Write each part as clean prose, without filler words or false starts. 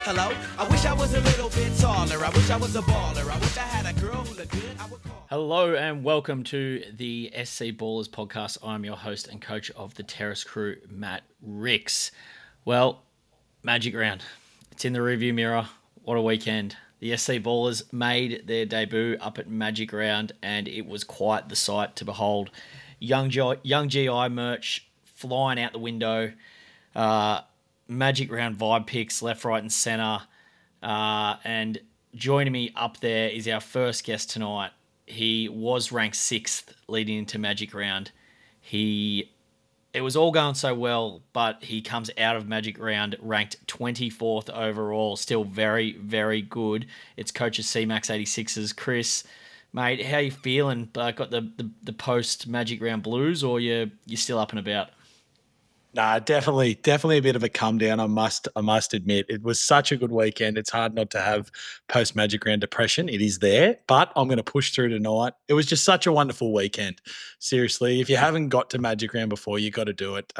Hello, I wish I was a little bit taller. I wish I was a baller. I wish I had a girl who looked good. I would call. Hello and welcome to the SC Ballers podcast. I'm your host and coach of the Terrace Crew, Matt Ricks. Well, Magic Round. It's in the rearview mirror. What a weekend. The SC Ballers made their debut up at Magic Round and it was quite the sight to behold. Young GI merch flying out the window. Magic Round vibe picks left, right, and centre. And joining me up there is our first guest tonight. He was ranked 6th leading into Magic Round. It was all going so well, but he comes out of Magic Round ranked 24th overall. Still very, very good. It's Coach's CMAX 86's. Chris, mate, how you feeling? Got the post Magic Round blues, or you're still up and about? Nah, definitely a bit of a come down. I must admit, it was such a good weekend. It's hard not to have post Magic Round depression. It is there, but I'm going to push through tonight. It was just such a wonderful weekend. Seriously, if you haven't got to Magic Round before, you got to do it.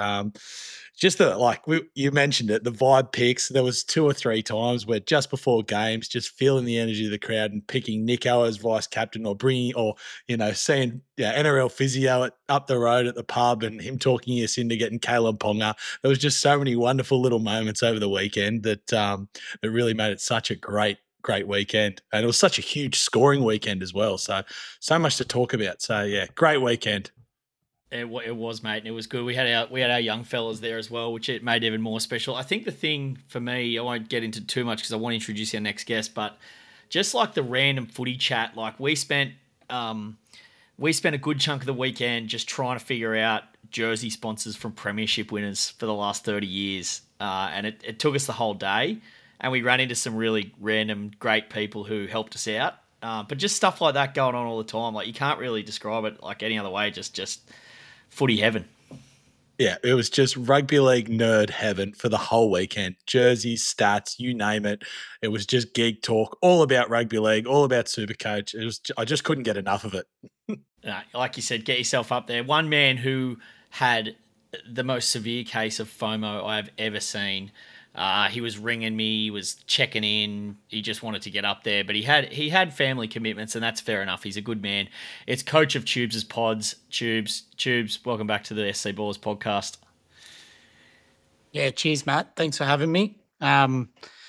You mentioned it, the vibe picks. There was 2 or 3 times where just before games, just feeling the energy of the crowd and picking Nico as vice captain, or seeing NRL physio up the road at the pub and him talking us into getting Caleb Ponga. There was just so many wonderful little moments over the weekend that really made it such a great weekend. And it was such a huge scoring weekend as well. So much to talk about. So yeah, great weekend. It was, mate, and it was good. We had our young fellas there as well, which it made even more special. I think the thing for me, I won't get into too much because I want to introduce our next guest, but just like the random footy chat, like we spent a good chunk of the weekend just trying to figure out jersey sponsors from premiership winners for the last 30 years, and it took us the whole day, and we ran into some really random great people who helped us out. But just stuff like that going on all the time, like you can't really describe it like any other way. Just footy heaven. Yeah, it was just rugby league nerd heaven for the whole weekend. Jerseys, stats, you name it. It was just geek talk, all about rugby league, all about Supercoach. I just couldn't get enough of it. Like you said, get yourself up there. One man who had the most severe case of FOMO I have ever seen. He was ringing me, he was checking in, he just wanted to get up there, but he had family commitments, and that's fair enough. He's a good man. It's coach of Tubes' pods. Tubes, welcome back to the SC Ballers podcast. Yeah, cheers, Matt. Thanks for having me. I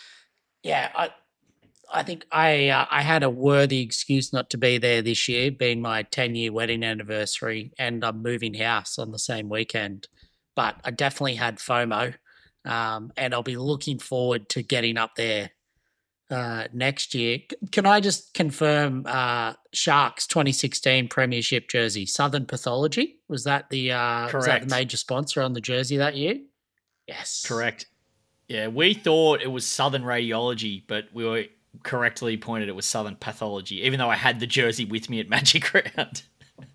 think I had a worthy excuse not to be there this year, being my 10-year wedding anniversary, and I'm moving house on the same weekend. But I definitely had FOMO. And I'll be looking forward to getting up there next year. Can I just confirm Sharks 2016 Premiership jersey, Southern Pathology? Was that the major sponsor on the jersey that year? Yes. Correct. Yeah, we thought it was Southern Radiology, but we were correctly pointed it was Southern Pathology, even though I had the jersey with me at Magic Round.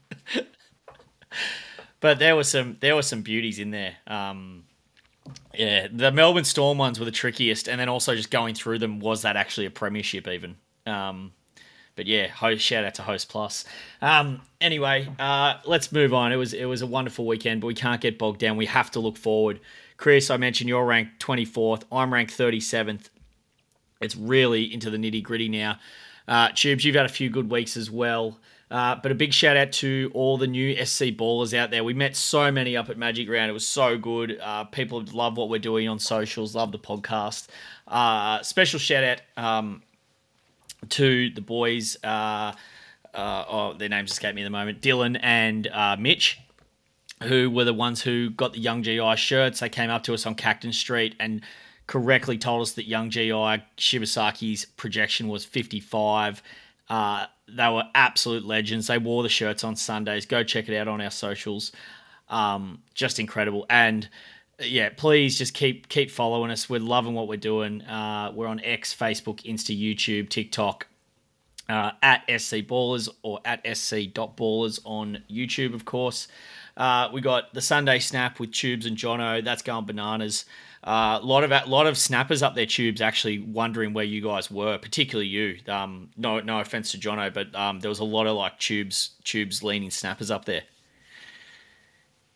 But there were some beauties in there. Yeah, the Melbourne Storm ones were the trickiest, and then also just going through them, was that actually a premiership even? But yeah, shout out to Host Plus. Anyway, let's move on. It was a wonderful weekend, but we can't get bogged down. We have to look forward. Chris, I mentioned you're ranked 24th. I'm ranked 37th. It's really into the nitty gritty now. Tubes, you've had a few good weeks as well. But a big shout out to all the new SC Ballers out there. We met so many up at Magic Round. It was so good. People love what we're doing on socials, love the podcast. Special shout out to the boys. Their names escape me at the moment. Dylan and Mitch, who were the ones who got the Young GI shirts. They came up to us on Cactus Street and correctly told us that Young GI Shibasaki's projection was 55. They were absolute legends. They wore the shirts on Sundays. Go check it out on our socials. Just incredible. And yeah, please just keep following us. We're loving what we're doing. We're on X, Facebook, Insta, YouTube, TikTok, at SC Ballers or at sc.ballers on YouTube, of course. We got the Sunday Snap with Tubes and Jono. That's going bananas. A lot of snappers up there, Tubes, actually wondering where you guys were, particularly you. No offense to Jono, but there was a lot of like Tubes leaning snappers up there.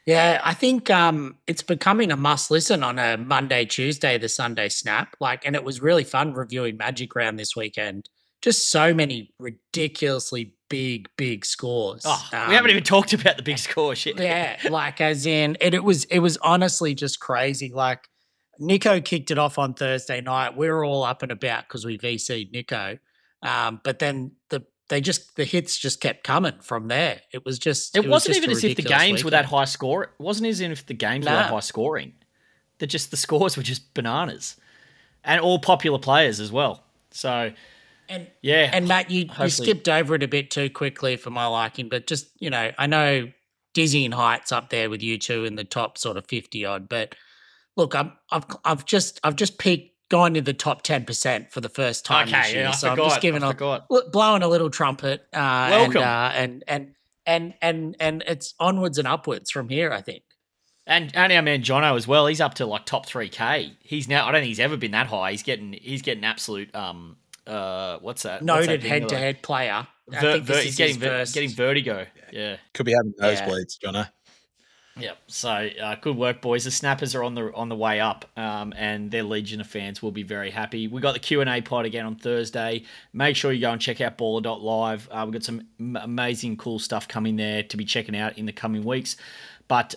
Yeah, I think it's becoming a must listen on a Monday, Tuesday, the Sunday snap. And it was really fun reviewing Magic Round this weekend. Just so many ridiculously big scores. Oh, we haven't even talked about the big score shit. Yeah, as in, it was honestly just crazy. Nico kicked it off on Thursday night. We were all up and about because we VC'd Nico. But then the hits just kept coming from there. It wasn't even as if the games were that high score. It wasn't as if the games were that high scoring. The scores were just bananas, and all popular players as well. So, and Matt, you skipped over it a bit too quickly for my liking. But just I know dizzying heights up there with you two in the top sort of 50 odd. But look, I've just peaked. Going to the top 10% for the first time this year. So I'm just blowing a little trumpet. Welcome. And it's onwards and upwards from here, I think. And our man Jono as well. He's up to top 3K. He's now. I don't think he's ever been that high. He's getting absolute. What's that? Noted head-to-head player. I think he's getting vertigo. Yeah. Could be having nosebleeds, Jono. Yep. So good work, boys. The Snappers are on the way up, and their legion of fans will be very happy. We got the Q&A pod again on Thursday. Make sure you go and check out baller.live. We've got some amazing, cool stuff coming there to be checking out in the coming weeks. But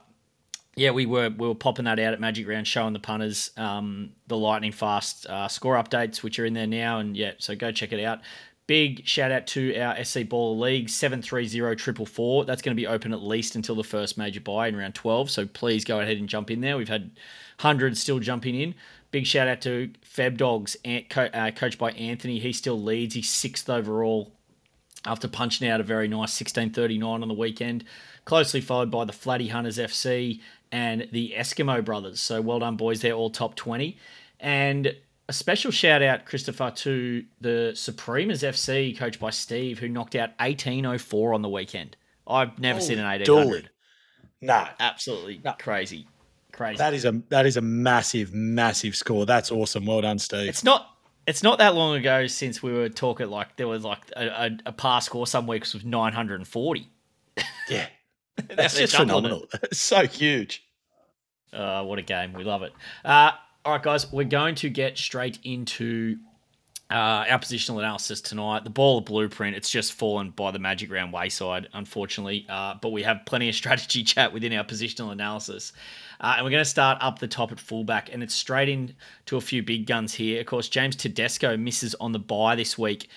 we were popping that out at Magic Round, showing the punters the lightning fast score updates, which are in there now, and so go check it out. Big shout out to our SC Baller League 730-444. That's going to be open at least until the first major buy in round 12. So please go ahead and jump in there. We've had hundreds still jumping in. Big shout out to Feb Dogs, coached by Anthony. He still leads. He's 6th overall after punching out a very nice 1639 on the weekend. Closely followed by the Flatty Hunters FC and the Eskimo Brothers. So well done, boys. They're all top 20. And a special shout out, Christopher, to the Supremas FC, coached by Steve, who knocked out 1804 on the weekend. I've never seen an 1800. No, absolutely crazy. That is a massive score. That's awesome. Well done, Steve. It's not that long ago since we were talking there was a par score some weeks was 940. Yeah, that's just phenomenal. It's so huge. What a game. We love it. All right, guys, we're going to get straight into our positional analysis tonight. The Baller Blueprint, it's just fallen by the Magic Round wayside, unfortunately, but we have plenty of strategy chat within our positional analysis. And we're going to start up the top at fullback, and it's straight into a few big guns here. Of course, James Tedesco misses on the bye this week.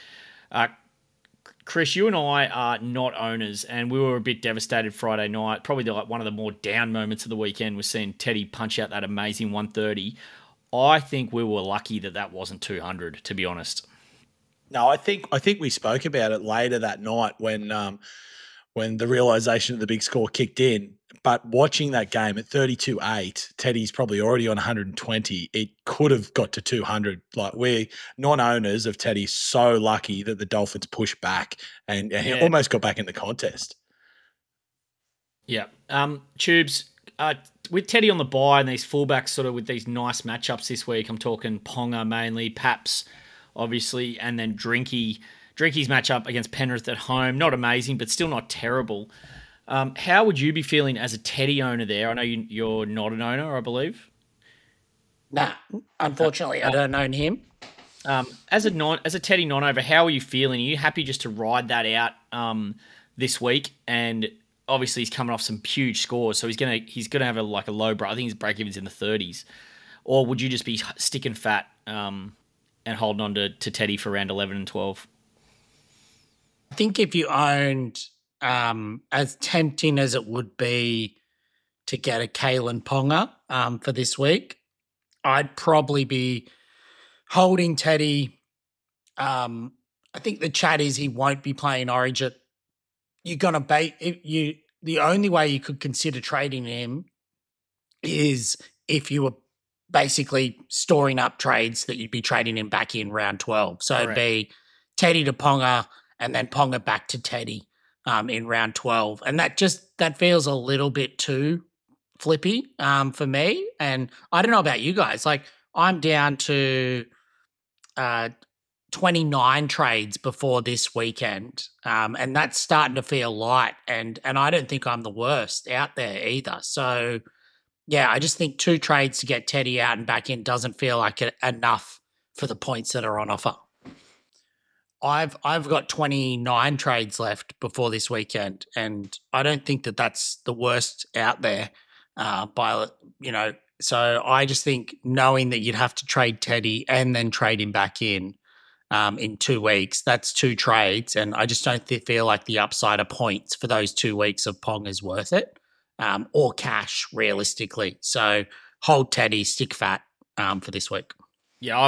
Chris, you and I are not owners, and we were a bit devastated Friday night. Probably one of the more down moments of the weekend was seeing Teddy punch out that amazing 130. I think we were lucky that wasn't 200, to be honest. No, I think we spoke about it later that night when the realization of the big score kicked in. But watching that game at 32-8, Teddy's probably already on 120. It could have got to 200. We're non-owners of Teddy so lucky that the Dolphins pushed back and almost got back in the contest. Yeah. Tubes, with Teddy on the bye and these fullbacks sort of with these nice matchups this week, I'm talking Ponga mainly, Paps obviously, and then Drinky. Drinky's matchup against Penrith at home, not amazing, but still not terrible. How would you be feeling as a Teddy owner there? I know you're not an owner, I believe. Nah, unfortunately, I don't own him. As a Teddy non-over, how are you feeling? Are you happy just to ride that out this week? And obviously, he's coming off some huge scores, so he's gonna have a low break. I think his break even's in the 30s. Or would you just be sticking fat and holding on to Teddy for round 11 and 12? I think if you owned, as tempting as it would be to get a Kalen Ponga for this week, I'd probably be holding Teddy. I think the chat is he won't be playing Origin. You're gonna the only way you could consider trading him is if you were basically storing up trades that you'd be trading him back in round 12. So It'd be Teddy to Ponga and then Ponga back to Teddy in round 12. And that feels a little bit too flippy for me. And I don't know about you guys. I'm down to 29 trades before this weekend, and that's starting to feel light. And I don't think I'm the worst out there either. So, yeah, I just think 2 trades to get Teddy out and back in doesn't feel like enough for the points that are on offer. I've got 29 trades left before this weekend, and I don't think that that's the worst out there. So I just think knowing that you'd have to trade Teddy and then trade him back in 2 weeks, that's 2 trades, and I just don't feel like the upside of points for those 2 weeks of Pong is worth it, or cash realistically. So hold Teddy, stick fat for this week. Yeah,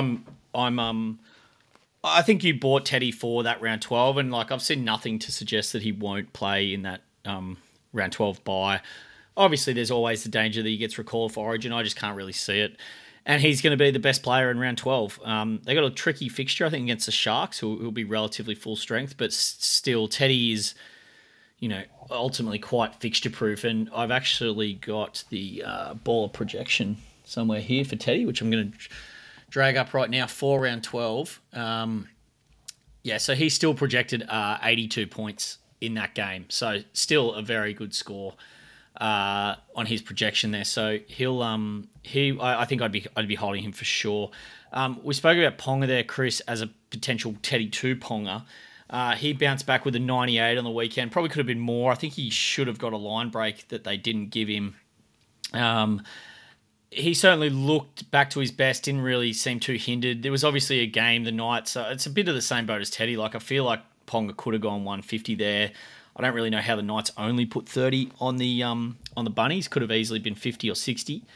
I think you bought Teddy for that round 12, and like I've seen nothing to suggest that he won't play in that round 12 bye. Obviously, there's always the danger that he gets recalled for Origin. I just can't really see it. And he's going to be the best player in round 12. They got a tricky fixture, I think, against the Sharks, who'll be relatively full strength, but still, Teddy is, ultimately quite fixture-proof. And I've actually got the baller projection somewhere here for Teddy, which I'm going to drag up right now for round 12. So he's still projected 82 points in that game. So still a very good score on his projection there. So I think I'd be holding him for sure. We spoke about Ponga there, Chris, as a potential Teddy 2 Ponga. He bounced back with a 98 on the weekend. Probably could have been more. I think he should have got a line break that they didn't give him. He certainly looked back to his best, didn't really seem too hindered. There was obviously a game the night, so it's a bit of the same boat as Teddy. Like, I feel like Ponga could have gone 150 there. I don't really know how the Knights only put 30 on the Bunnies. Could have easily been 50 or 60.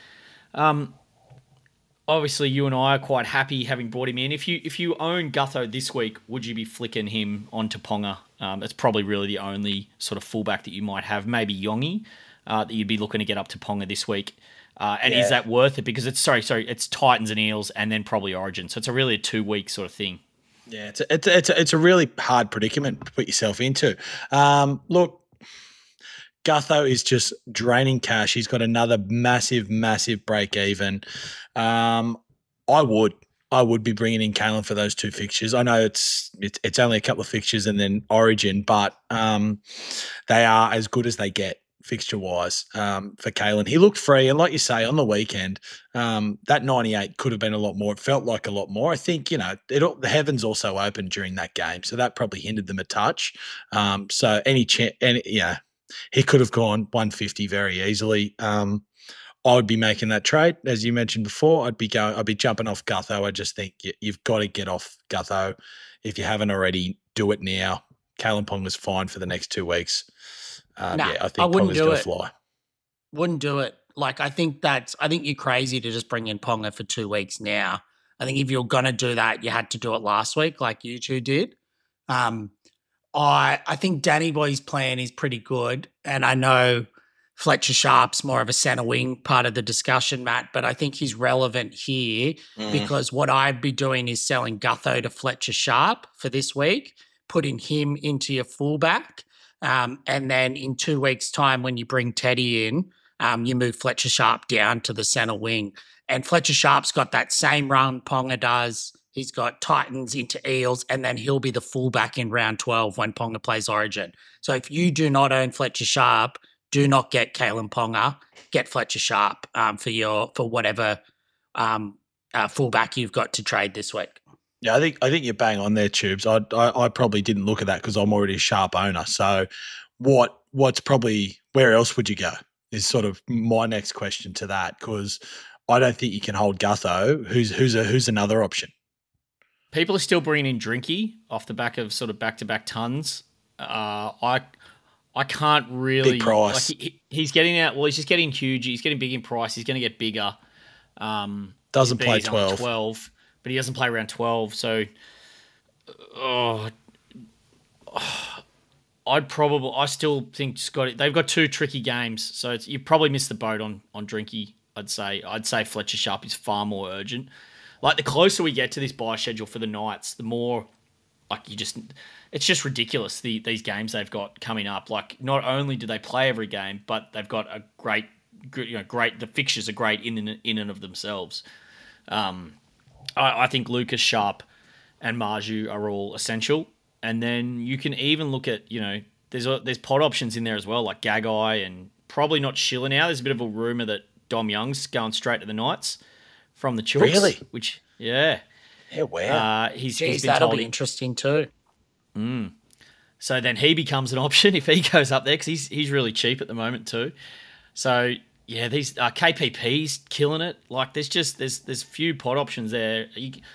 Obviously, you and I are quite happy having brought him in. If you own Gutho this week, would you be flicking him onto Ponga? It's probably really the only sort of fullback that you might have. Maybe Yongi that you'd be looking to get up to Ponga this week. Is that worth it? Because it's Titans and Eels and then probably Origin. So it's really a 2-week sort of thing. Yeah, it's a really hard predicament to put yourself into. Look, Gutho is just draining cash. He's got another massive break even. I would be bringing in Kalen for those 2 fixtures. I know it's only a couple of fixtures and then Origin, but they are as good as they get fixture-wise for Kalen. He looked free, and like you say, on the weekend, that 98 could have been a lot more. It felt like a lot more. I think, the heavens also opened during that game, so that probably hindered them a touch. So he could have gone 150 very easily. I would be making that trade, as you mentioned before. I'd be jumping off Gutho. I just think you've got to get off Gutho. If you haven't already, do it now. Kalen Ponga's fine for the next 2 weeks. I think Ponga's going to fly. Wouldn't do it. Like, I think you're crazy to just bring in Ponga for 2 weeks now. I think if you're going to do that, you had to do it last week like you two did. I think Danny Boy's plan is pretty good, and I know Fletcher Sharp's more of a centre wing part of the discussion, Matt, but I think he's relevant here because what I'd be doing is selling Gutho to Fletcher Sharp for this week, putting him into your fullback. And then in 2 weeks' time, when you bring Teddy in, you move Fletcher Sharp down to the centre wing. And Fletcher Sharp's got that same run Ponga does. He's got Titans into Eels, and then he'll be the fullback in round 12 when Ponga plays Origin. So if you do not own Fletcher Sharp, do not get Kalen Ponga. Get Fletcher Sharp for whatever fullback you've got to trade this week. Yeah, I think you're bang on there, Tubes. I probably didn't look at that because I'm already a Sharp owner. So what's probably where else would you go is sort of my next question to that, because I don't think you can hold Gutho. Who's another option? People are still bringing in Drinky off the back of sort of back-to-back tons. I can't really big price. Like he's getting out. Well, he's just getting huge. He's getting big in price. He's going to get bigger. Doesn't play 12. But he doesn't play around 12, so I still think Scotty. They've got 2 tricky games, so you probably missed the boat on Drinky. I'd say Fletcher Sharp is far more urgent. Like, the closer we get to this bye schedule for the Knights, the more it's just ridiculous these games they've got coming up. Like, not only do they play every game, but they've got a great. The fixtures are great in and of themselves. I think Lucas Sharp and Marju are all essential. And then you can even look at, there's pod options in there as well, like Gagai and probably not Schiller now. There's a bit of a rumour that Dom Young's going straight to the Knights from the Chooks. Really? Which, yeah. Yeah, wow. He's Jeez, been that'll told be interesting too. So then he becomes an option if he goes up there because he's really cheap at the moment too. So yeah, these KPP's killing it. Like there's few pod options there.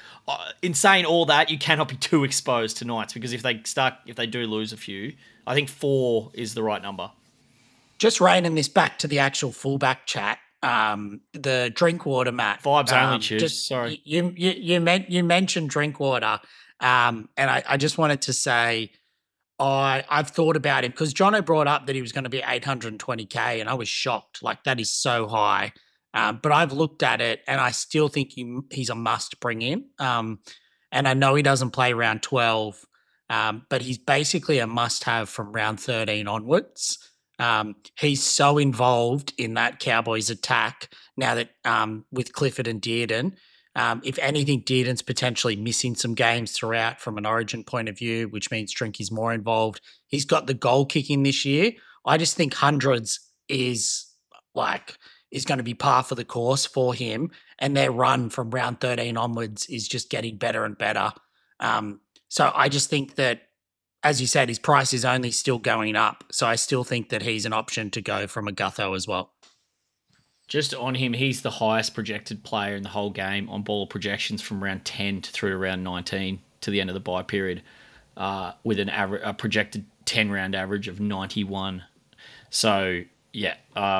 In saying all that, you cannot be too exposed to Knights because if they do lose a few, I think 4 is the right number. Just reining this back to the actual fullback chat. The Drinkwater, Matt. Vibes only, Tubes. Sorry. You mentioned Drinkwater, and I just wanted to say I've thought about him because Jono brought up that he was going to be 820K, and I was shocked. Like that is so high. But I've looked at it, and I still think he's a must bring in. And I know he doesn't play round 12, but he's basically a must-have from round 13 onwards. He's so involved in that Cowboys attack now that with Clifford and Dearden. If anything, Dearden's potentially missing some games throughout from an origin point of view, which means Drinky's more involved. He's got the goal kicking this year. I just think hundreds is going to be par for the course for him, and their run from round 13 onwards is just getting better and better. So I just think that, as you said, his price is only still going up. So I still think that he's an option to go from a Gutho as well. Just on him, he's the highest projected player in the whole game on ball projections from round 10 through to round 19 to the end of the bye period, with a projected 10-round average of 91. So, yeah,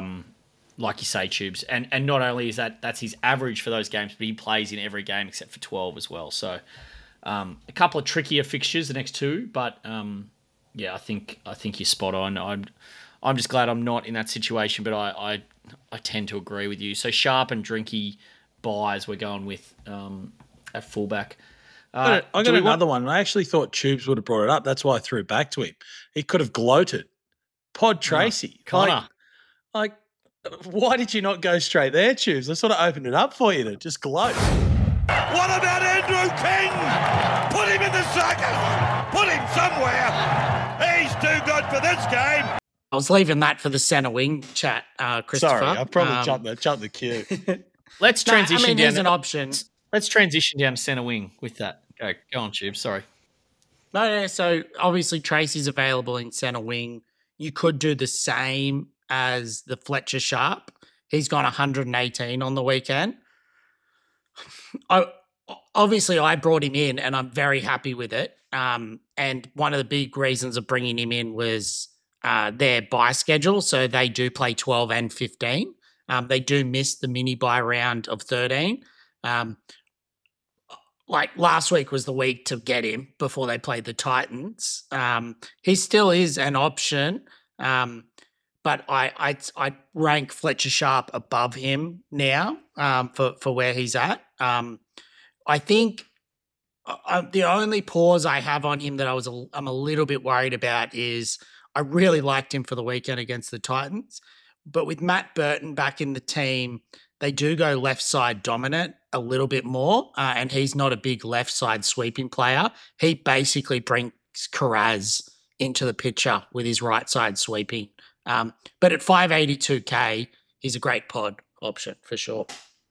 like you say, Tubes. And not only is that's his average for those games, but he plays in every game except for 12 as well. So, a couple of trickier fixtures, the next 2, but yeah, I think you're spot on. I'm just glad I'm not in that situation, but I tend to agree with you. So Sharp and Drinky buys we're going with at fullback. I got another one. I actually thought Tubes would have brought it up. That's why I threw it back to him. He could have gloated. Pod Tracy. Connor. Like, why did you not go straight there, Tubes? I sort of opened it up for you to just gloat. What about Andrew King? Put him in the circus. Put him somewhere. He's too good for this game. I was leaving that for the centre wing chat, Christopher. Sorry, I probably jumped the queue. Let's transition down. There's an option. Let's transition down to centre wing with that. Go on, Tube. Sorry. No. So obviously Tracy's available in centre wing. You could do the same as the Fletcher Sharp. He's gone 118 on the weekend. Obviously, I brought him in, and I'm very happy with it. And one of the big reasons of bringing him in was their bye schedule. So they do play 12 and 15. They do miss the mini bye round of 13. Like last week was the week to get him before they played the Titans. He still is an option, but I rank Fletcher Sharp above him now for where he's at. I think the only pause I have on him that I'm a little bit worried about is I really liked him for the weekend against the Titans, but with Matt Burton back in the team, they do go left side dominant a little bit more, and he's not a big left side sweeping player. He basically brings Carraz into the picture with his right side sweeping. But at 582K, he's a great pod option for sure.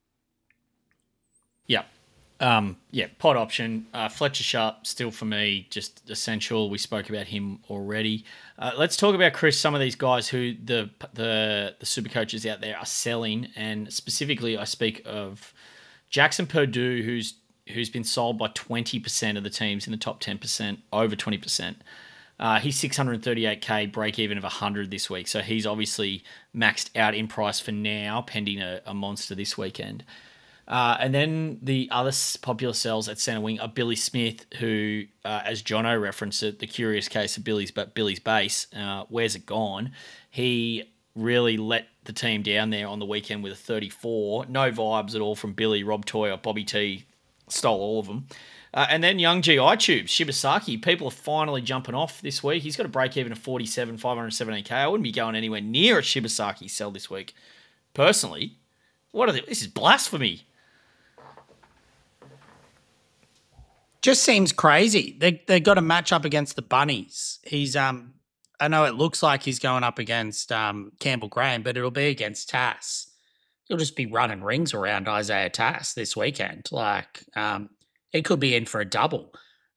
Yeah. Pod option. Fletcher Sharp still for me just essential. We spoke about him already. Let's talk about, Chris, some of these guys who the super coaches out there are selling, and specifically I speak of Jackson Purdue, who's been sold by 20% of the teams in the top 10%, over 20%. He's 638K, break even of 100 this week, so he's obviously maxed out in price for now, pending a monster this weekend. And then the other popular sells at centre wing are Billy Smith, who, as Jono referenced it, the curious case of Billy's base, where's it gone? He really let the team down there on the weekend with a 34. No vibes at all from Billy. Rob Toy or Bobby T stole all of them. And then young GI Tubes, Shibasaki. People are finally jumping off this week. He's got a break even of 47, 517K. I wouldn't be going anywhere near a Shibasaki sell this week. Personally, this is blasphemy. Just seems crazy. They got a match up against the Bunnies. He's I know it looks like he's going up against Campbell Graham, but it'll be against Tass. He'll just be running rings around Isaiah Tass this weekend. Like he could be in for a double.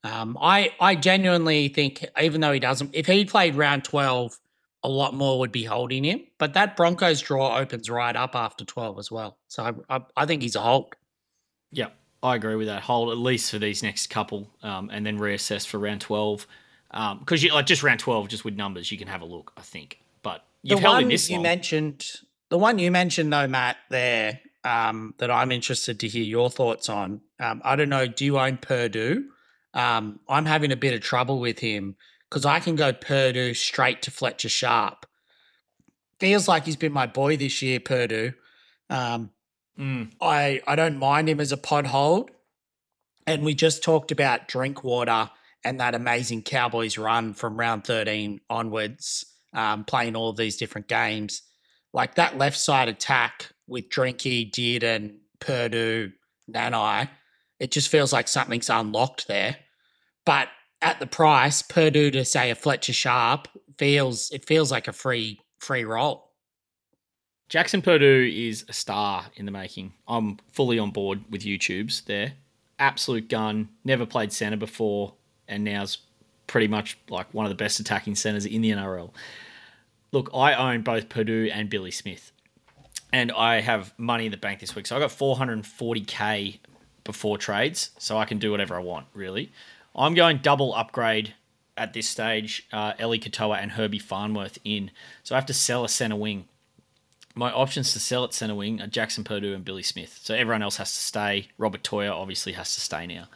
I genuinely think, even though he doesn't, if he played round 12, a lot more would be holding him. But that Broncos draw opens right up after 12 as well. So I think he's a hold. Yeah, I agree with that. Hold at least for these next couple, and then reassess for round 12. Because just round 12, just with numbers, you can have a look, I think. But you've held him this long. The one you mentioned, though, Matt, there, that I'm interested to hear your thoughts on. I don't know, do you own Purdue? I'm having a bit of trouble with him because I can go Purdue straight to Fletcher Sharp. Feels like he's been my boy this year, Purdue. I don't mind him as a pod hold. And we just talked about Drinkwater and that amazing Cowboys run from round 13 onwards, playing all of these different games. Like that left side attack with Drinky, Dearden, Purdue, Nanai, it just feels like something's unlocked there. But at the price, Purdue to say a Fletcher Sharp feels like a free roll. Jackson Purdue is a star in the making. I'm fully on board with YouTube's there. Absolute gun. Never played centre before, and now's pretty much like one of the best attacking centres in the NRL. Look, I own both Purdue and Billy Smith, and I have money in the bank this week. So I got 440k before trades, so I can do whatever I want, really. I'm going double upgrade at this stage, Eli Katoa and Herbie Farnworth in. So I have to sell a centre wing. My options to sell at centre wing are Jackson Purdue and Billy Smith. So everyone else has to stay. Robert Toya obviously has to stay now.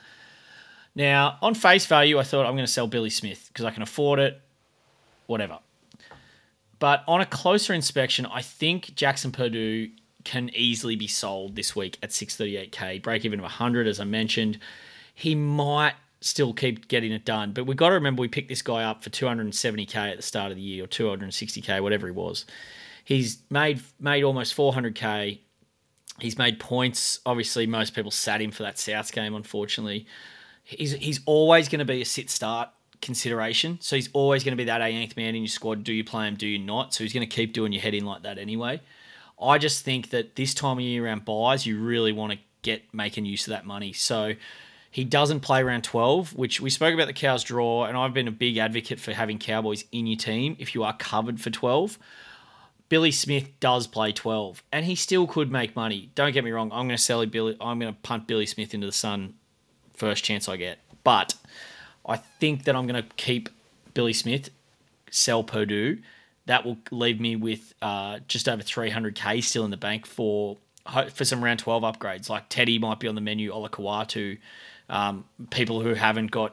Now, on face value, I thought I'm going to sell Billy Smith because I can afford it, whatever. But on a closer inspection, I think Jackson Purdue can easily be sold this week at 638k, break even of 100, as I mentioned. He might still keep getting it done, but we've got to remember we picked this guy up for 270k at the start of the year, or 260k, whatever he was. He's made almost 400k. He's made points. Obviously, most people sat him for that Souths game, unfortunately. He's always going to be a sit-start consideration. So he's always going to be that 18th man in your squad. Do you play him? Do you not? So he's going to keep doing your head in like that anyway. I just think that this time of year around buys, you really want to get making use of that money. So he doesn't play around 12, which we spoke about the Cows draw, and I've been a big advocate for having Cowboys in your team if you are covered for 12. Billy Smith does play 12, and he still could make money. Don't get me wrong. I'm going to punt Billy Smith into the sun first chance I get. But I think that I'm going to keep Billy Smith, sell Purdue. That will leave me with just over 300k still in the bank for some round 12 upgrades. Like Teddy might be on the menu, Ola Kawatu, people who haven't got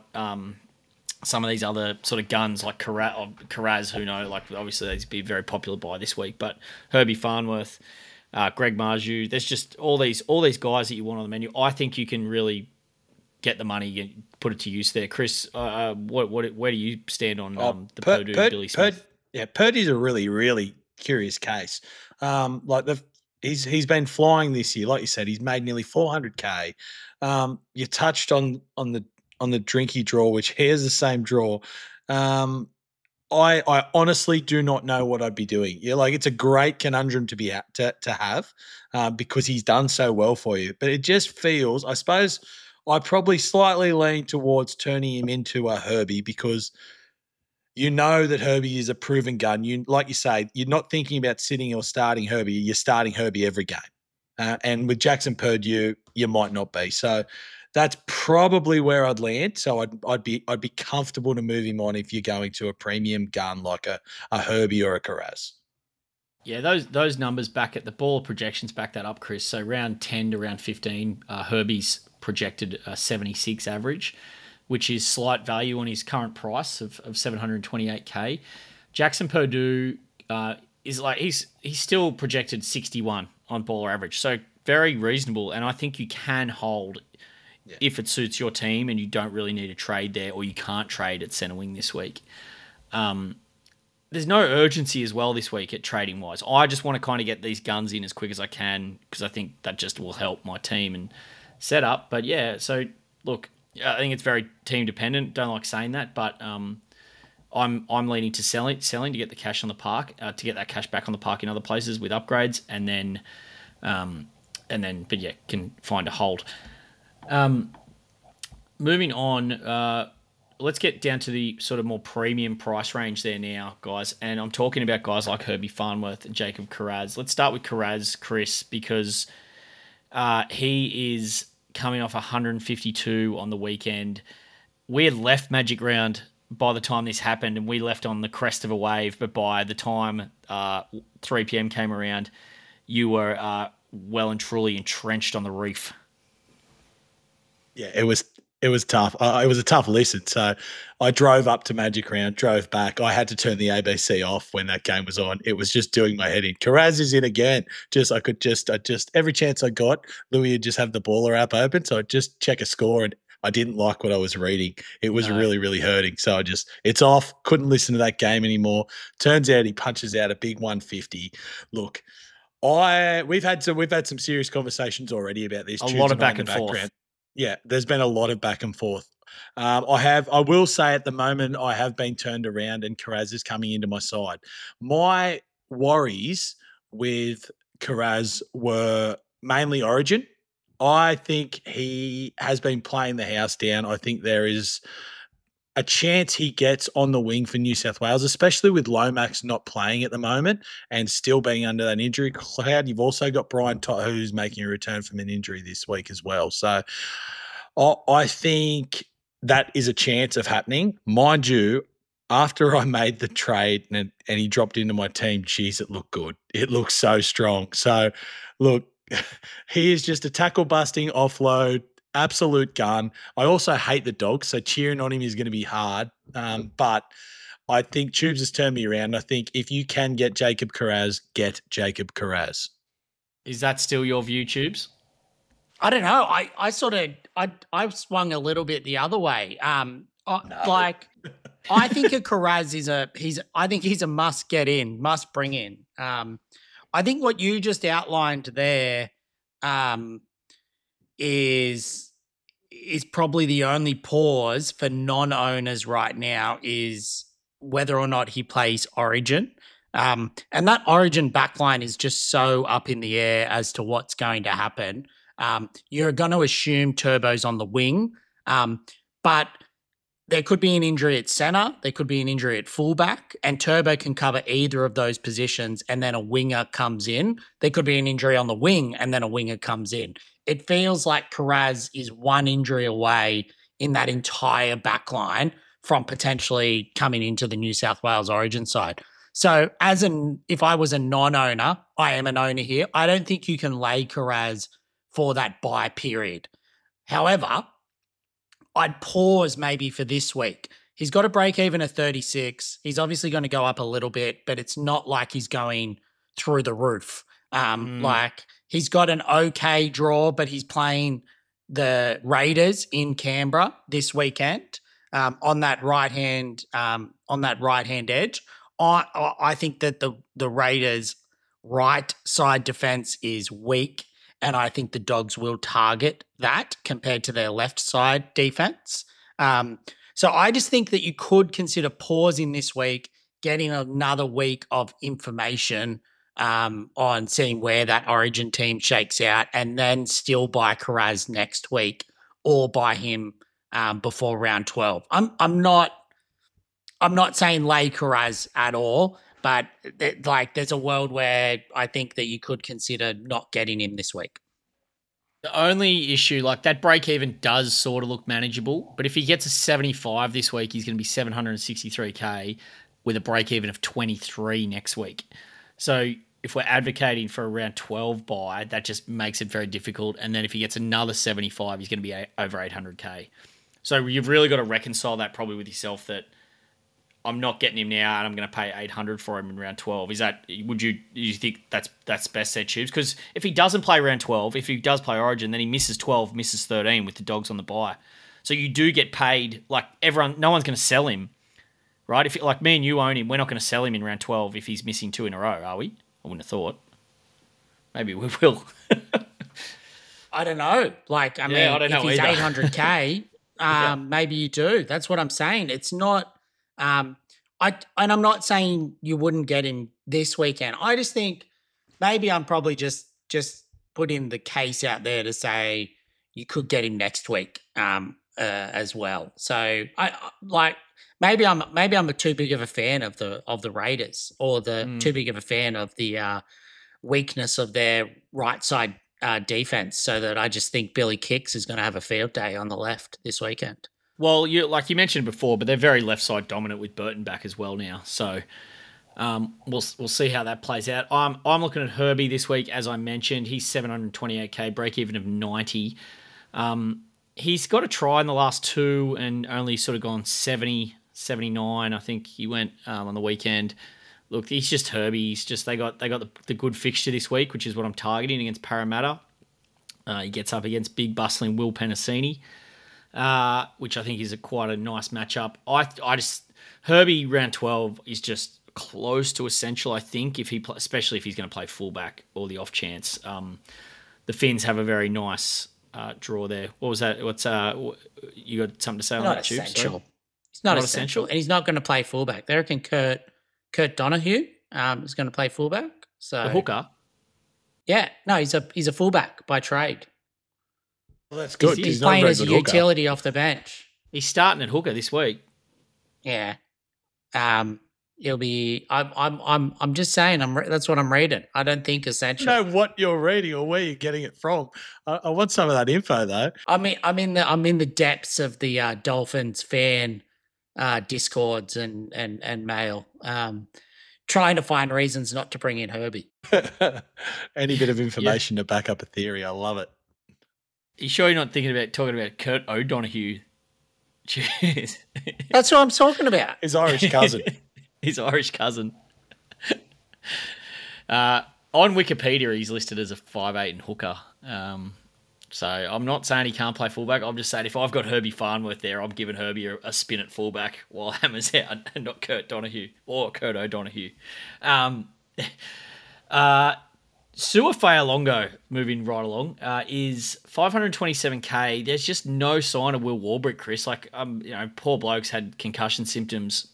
some of these other sort of guns like Karaz, who know, like obviously they'd be very popular by this week, but Herbie Farnworth, Greg Marju, there's just all these guys that you want on the menu. I think you can really get the money and put it to use there. Chris, where do you stand on the Purdue Billy Smith? Purdy's a really, really curious case. He's been flying this year, like you said. He's made nearly 400k. You touched on the Drinky draw, which here's the same draw. I honestly do not know what I'd be doing. Yeah, like it's a great conundrum to have because he's done so well for you. But it just feels, I suppose, I probably slightly lean towards turning him into a Herbie because you know that Herbie is a proven gun. Like you say, you're not thinking about sitting or starting Herbie. You're starting Herbie every game. And with Jackson Purdue, you might not be. So that's probably where I'd land. So I'd be comfortable to move him on if you're going to a premium gun like a Herbie or a Karaz. Yeah, those numbers back at the ball projections back that up, Chris. So round 10 to round 15, Herbie's projected 76 average, which is slight value on his current price of 728k. Jackson Purdue is like he's still projected 61 on baller average, so very reasonable. And I think you can hold if it suits your team and you don't really need a trade there, or you can't trade at centre wing this week. There's no urgency as well this week at trading wise. I just want to kind of get these guns in as quick as I can because I think that just will help my team and set up. But yeah, so look, I think it's very team dependent. Don't like saying that, but I'm leaning to selling to get the cash on the park, to get that cash back on the park in other places with upgrades, and then but yeah, can find a hold. Moving on, let's get down to the sort of more premium price range there now, guys. And I'm talking about guys like Herbie Farnworth and Jacob Kiraz. Let's start with Kiraz, Chris, because he is coming off 152 on the weekend. We had left Magic Round by the time this happened, and we left on the crest of a wave. But by the time 3 p.m. came around, you were well and truly entrenched on the reef. Yeah, it was tough. It was a tough listen. So I drove up to Magic Round, drove back. I had to turn the ABC off when that game was on. It was just doing my head in. Kiraz is in again. I just every chance I got, Louis would just have the baller app open. So I'd just check a score, and I didn't like what I was reading. It was really, really hurting. So it's off. Couldn't listen to that game anymore. Turns out he punches out a big 150. Look, we've had some serious conversations already about this. A lot of back and forth. Yeah, there's been a lot of back and forth. I will say at the moment I have been turned around and Kiraz is coming into my side. My worries with Kiraz were mainly Origin. I think he has been playing the house down. I think there is a chance he gets on the wing for New South Wales, especially with Lomax not playing at the moment and still being under that injury cloud. You've also got Brian To'o, who's making a return from an injury this week as well. So I think that is a chance of happening. Mind you, after I made the trade and he dropped into my team, geez, it looked good. It looked so strong. So, look, he is just a tackle-busting offload, absolute gun. I also hate the dog, so cheering on him is going to be hard. But I think Tubes has turned me around. I think if you can get Jacob Kiraz, get Jacob Kiraz. Is that still your view, Tubes? I don't know. I swung a little bit the other way. Like I think a Kiraz he's a must get in, must bring in. I think what you just outlined there is probably the only pause for non-owners right now is whether or not he plays Origin. And that Origin backline is just so up in the air as to what's going to happen. You're going to assume Turbo's on the wing, but there could be an injury at centre, there could be an injury at fullback, and Turbo can cover either of those positions, and then a winger comes in. There could be an injury on the wing, and then a winger comes in. It feels like Kiraz is one injury away in that entire backline from potentially coming into the New South Wales Origin side. So if I was a non-owner, I am an owner here, I don't think you can lay Kiraz for that bye period. However, I'd pause maybe for this week. He's got a break even at 36. He's obviously going to go up a little bit, but it's not like he's going through the roof. Like he's got an okay draw, but he's playing the Raiders in Canberra this weekend on that right hand edge. I think that the Raiders' right side defense is weak, and I think the Dogs will target that compared to their left side defense. So I just think that you could consider pausing this week, getting another week of information on seeing where that Origin team shakes out, and then still buy Kiraz next week or buy him before round 12. I'm not saying lay Kiraz at all, but there's a world where I think that you could consider not getting him this week. The only issue, like that break even does sort of look manageable, but if he gets a 75 this week, he's going to be 763K with a break even of 23 next week. So if we're advocating for a round 12 buy, that just makes it very difficult. And then if he gets another 75, he's going to be over 800K. So you've really got to reconcile that probably with yourself that I'm not getting him now and I'm going to pay 800 for him in round 12. Do you think that's best set, Tubes? Because if he doesn't play round 12, if he does play Origin, then he misses 12, misses 13 with the Dogs on the bye. So you do get paid, like everyone, no one's going to sell him, right? If like me and you own him, we're not going to sell him in round 12 if he's missing 2 in a row, are we? I wouldn't have thought. Maybe we will. I don't know. Like, I mean, I don't know if he's either. 800K, Maybe you do. That's what I'm saying. It's not. And I'm not saying you wouldn't get him this weekend. I just think maybe I'm probably just putting the case out there to say you could get him next week as well. So maybe I'm too big of a fan of the Raiders, or too big of a fan of the weakness of their right side defense, so that I just think Billy Kicks is going to have a field day on the left this weekend. Well, like you mentioned before, but they're very left side dominant with Burton back as well now. So we'll see how that plays out. I'm looking at Herbie this week, as I mentioned. He's 728k, break even of 90. He's got a try in the last two and only sort of gone 70, 79. I think he went on the weekend. Look, he's just Herbie. He's just they got the good fixture this week, which is what I'm targeting against Parramatta. He gets up against big bustling Will Penasini, which I think is quite a nice matchup. Herbie round 12 is just close to essential, I think, especially if he's going to play fullback or the off chance. The Finns have a very nice draw there. What was that? You got something to say on that, Tube? Essential. It's not essential, and he's not going to play fullback. They reckon Kurt Donahue is going to play fullback. So the hooker. Yeah, no, he's a fullback by trade. Well, that's good. He's playing as a utility off the bench. He's starting at hooker this week. Yeah, he'll be. I'm just saying. That's what I'm reading. I don't think essential. I know what you're reading or where you're getting it from. I want some of that info though. I mean, I'm in the depths of the Dolphins fan discords and mail, trying to find reasons not to bring in Herbie. Any bit of information to back up a theory, I love it. You sure you're not talking about Kurt O'Donoghue? Jeez. That's what I'm talking about. His Irish cousin. His Irish cousin. On Wikipedia, he's listed as a 5'8" and hooker. So I'm not saying he can't play fullback. I'm just saying if I've got Herbie Farnworth there, I'm giving Herbie a spin at fullback while Hammer's out, and not Kurt O'Donoghue. Sua Fa'alongo, moving right along, is 527k. There's just no sign of Will Warbrick, Chris. Poor bloke's had concussion symptoms.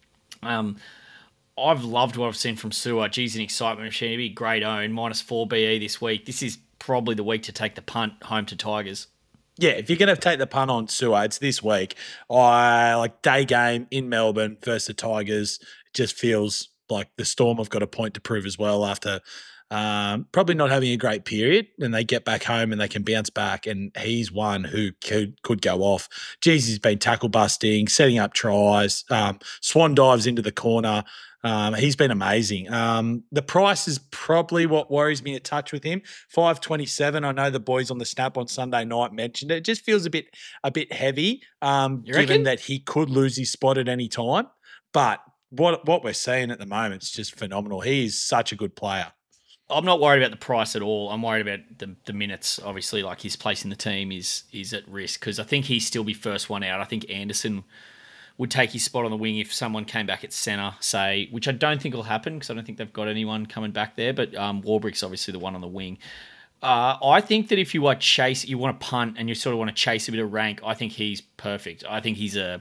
I've loved what I've seen from Sua. Geez, an excitement machine. He'd be a great own. -4 BE this week. This is probably the week to take the punt home to Tigers. Yeah, if you're going to take the punt on Sua, it's this week. Day game in Melbourne versus the Tigers. It just feels like the Storm have got a point to prove as well after probably not having a great period, and they get back home and they can bounce back, and he's one who could go off. Jeez, he's been tackle busting, setting up tries, swan dives into the corner. He's been amazing. The price is probably what worries me a touch with him. 527. I know the boys on the Snap on Sunday night mentioned it. It just feels a bit heavy, given that he could lose his spot at any time. But what we're seeing at the moment is just phenomenal. He is such a good player. I'm not worried about the price at all. I'm worried about the minutes. Obviously, like his place in the team is at risk, because I think he'd still be first one out. I think Anderson would take his spot on the wing if someone came back at centre, say, which I don't think will happen because I don't think they've got anyone coming back there. But Warbrick's obviously the one on the wing. I think that if you want to punt and you sort of want to chase a bit of rank, I think he's perfect. I think he's a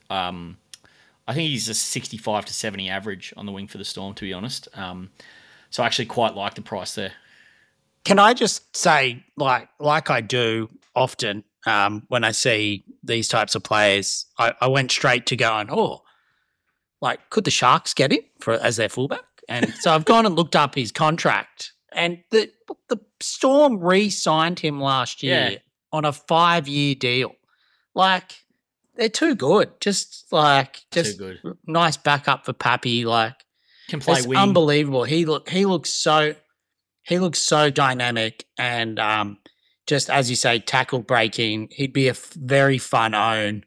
65 to 70 average on the wing for the Storm, to be honest. So I actually quite like the price there. Can I just say, like I do often when I see these types of players, I went straight to going, could the Sharks get him as their fullback? And so I've gone and looked up his contract, and the Storm re-signed him last year on a 5-year deal. Like, they're too good. Just too good. Nice backup for Pappy. Can play wing. Unbelievable. He looks so dynamic, and just as you say, tackle breaking. He'd be a very fun own.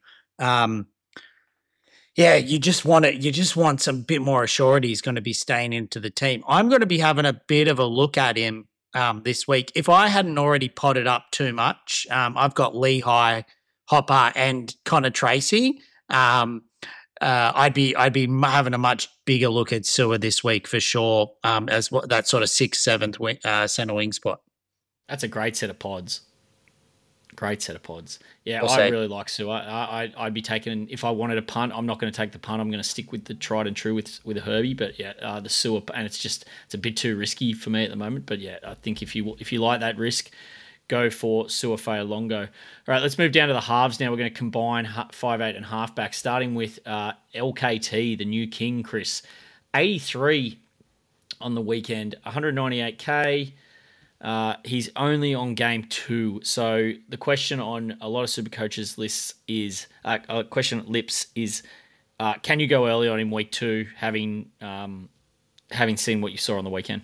You just want some bit more assurity he's going to be staying into the team. I'm going to be having a bit of a look at him this week. If I hadn't already potted up too much, I've got Lehigh, Hopper, and Connor Tracy. I'd be having a much bigger look at Sua this week for sure, as that sort of 6th, 7th centre wing spot. That's a great set of pods. Great set of pods. Yeah, Well I said. really like Sue. I'd be taking, if I wanted a punt, I'm not going to take the punt. I'm going to stick with the tried and true with a Herbie. But yeah, the Sewer, and it's a bit too risky for me at the moment. But yeah, I think if you like that risk, go for Suafea Longo. All right, let's move down to the halves now. We're going to combine 5'8" and halfback, starting with LKT, the new king, Chris. 83 on the weekend, 198K. He's only on game 2. So the question on a lot of super coaches lists is question at Lips is can you go early on in week 2 having seen what you saw on the weekend?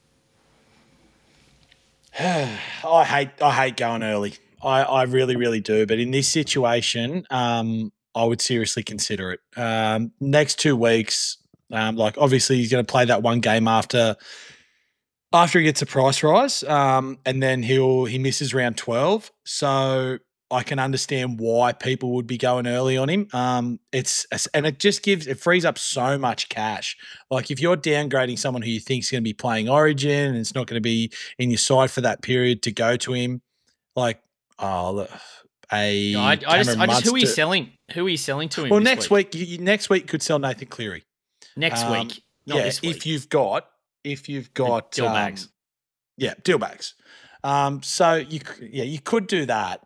I hate going early. I really, really do. But in this situation, I would seriously consider it. Next 2 weeks, obviously he's going to play that one game after he gets a price rise, and then he misses round 12. So I can understand why people would be going early on him. It frees up so much cash. Like if you're downgrading someone who you think is going to be playing Origin and it's not going to be in your side for that period to go to him, who are you selling? Who are you selling to him? Well, next week you could sell Nathan Cleary. Next week, not this week. If you've got deal bags. Deal bags. So you could do that.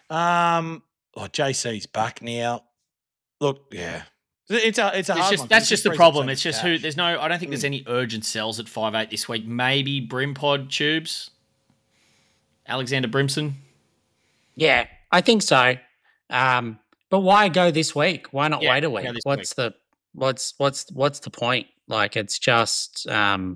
JC's back now. Look, yeah. It's a hard one. That's just the problem. It's just I don't think there's any urgent sells at 5'8" this week. Maybe Brimpod Tubes. Alexander Brimson. Yeah, I think so. But why go this week? Why not wait a week? What's the point? Like it's just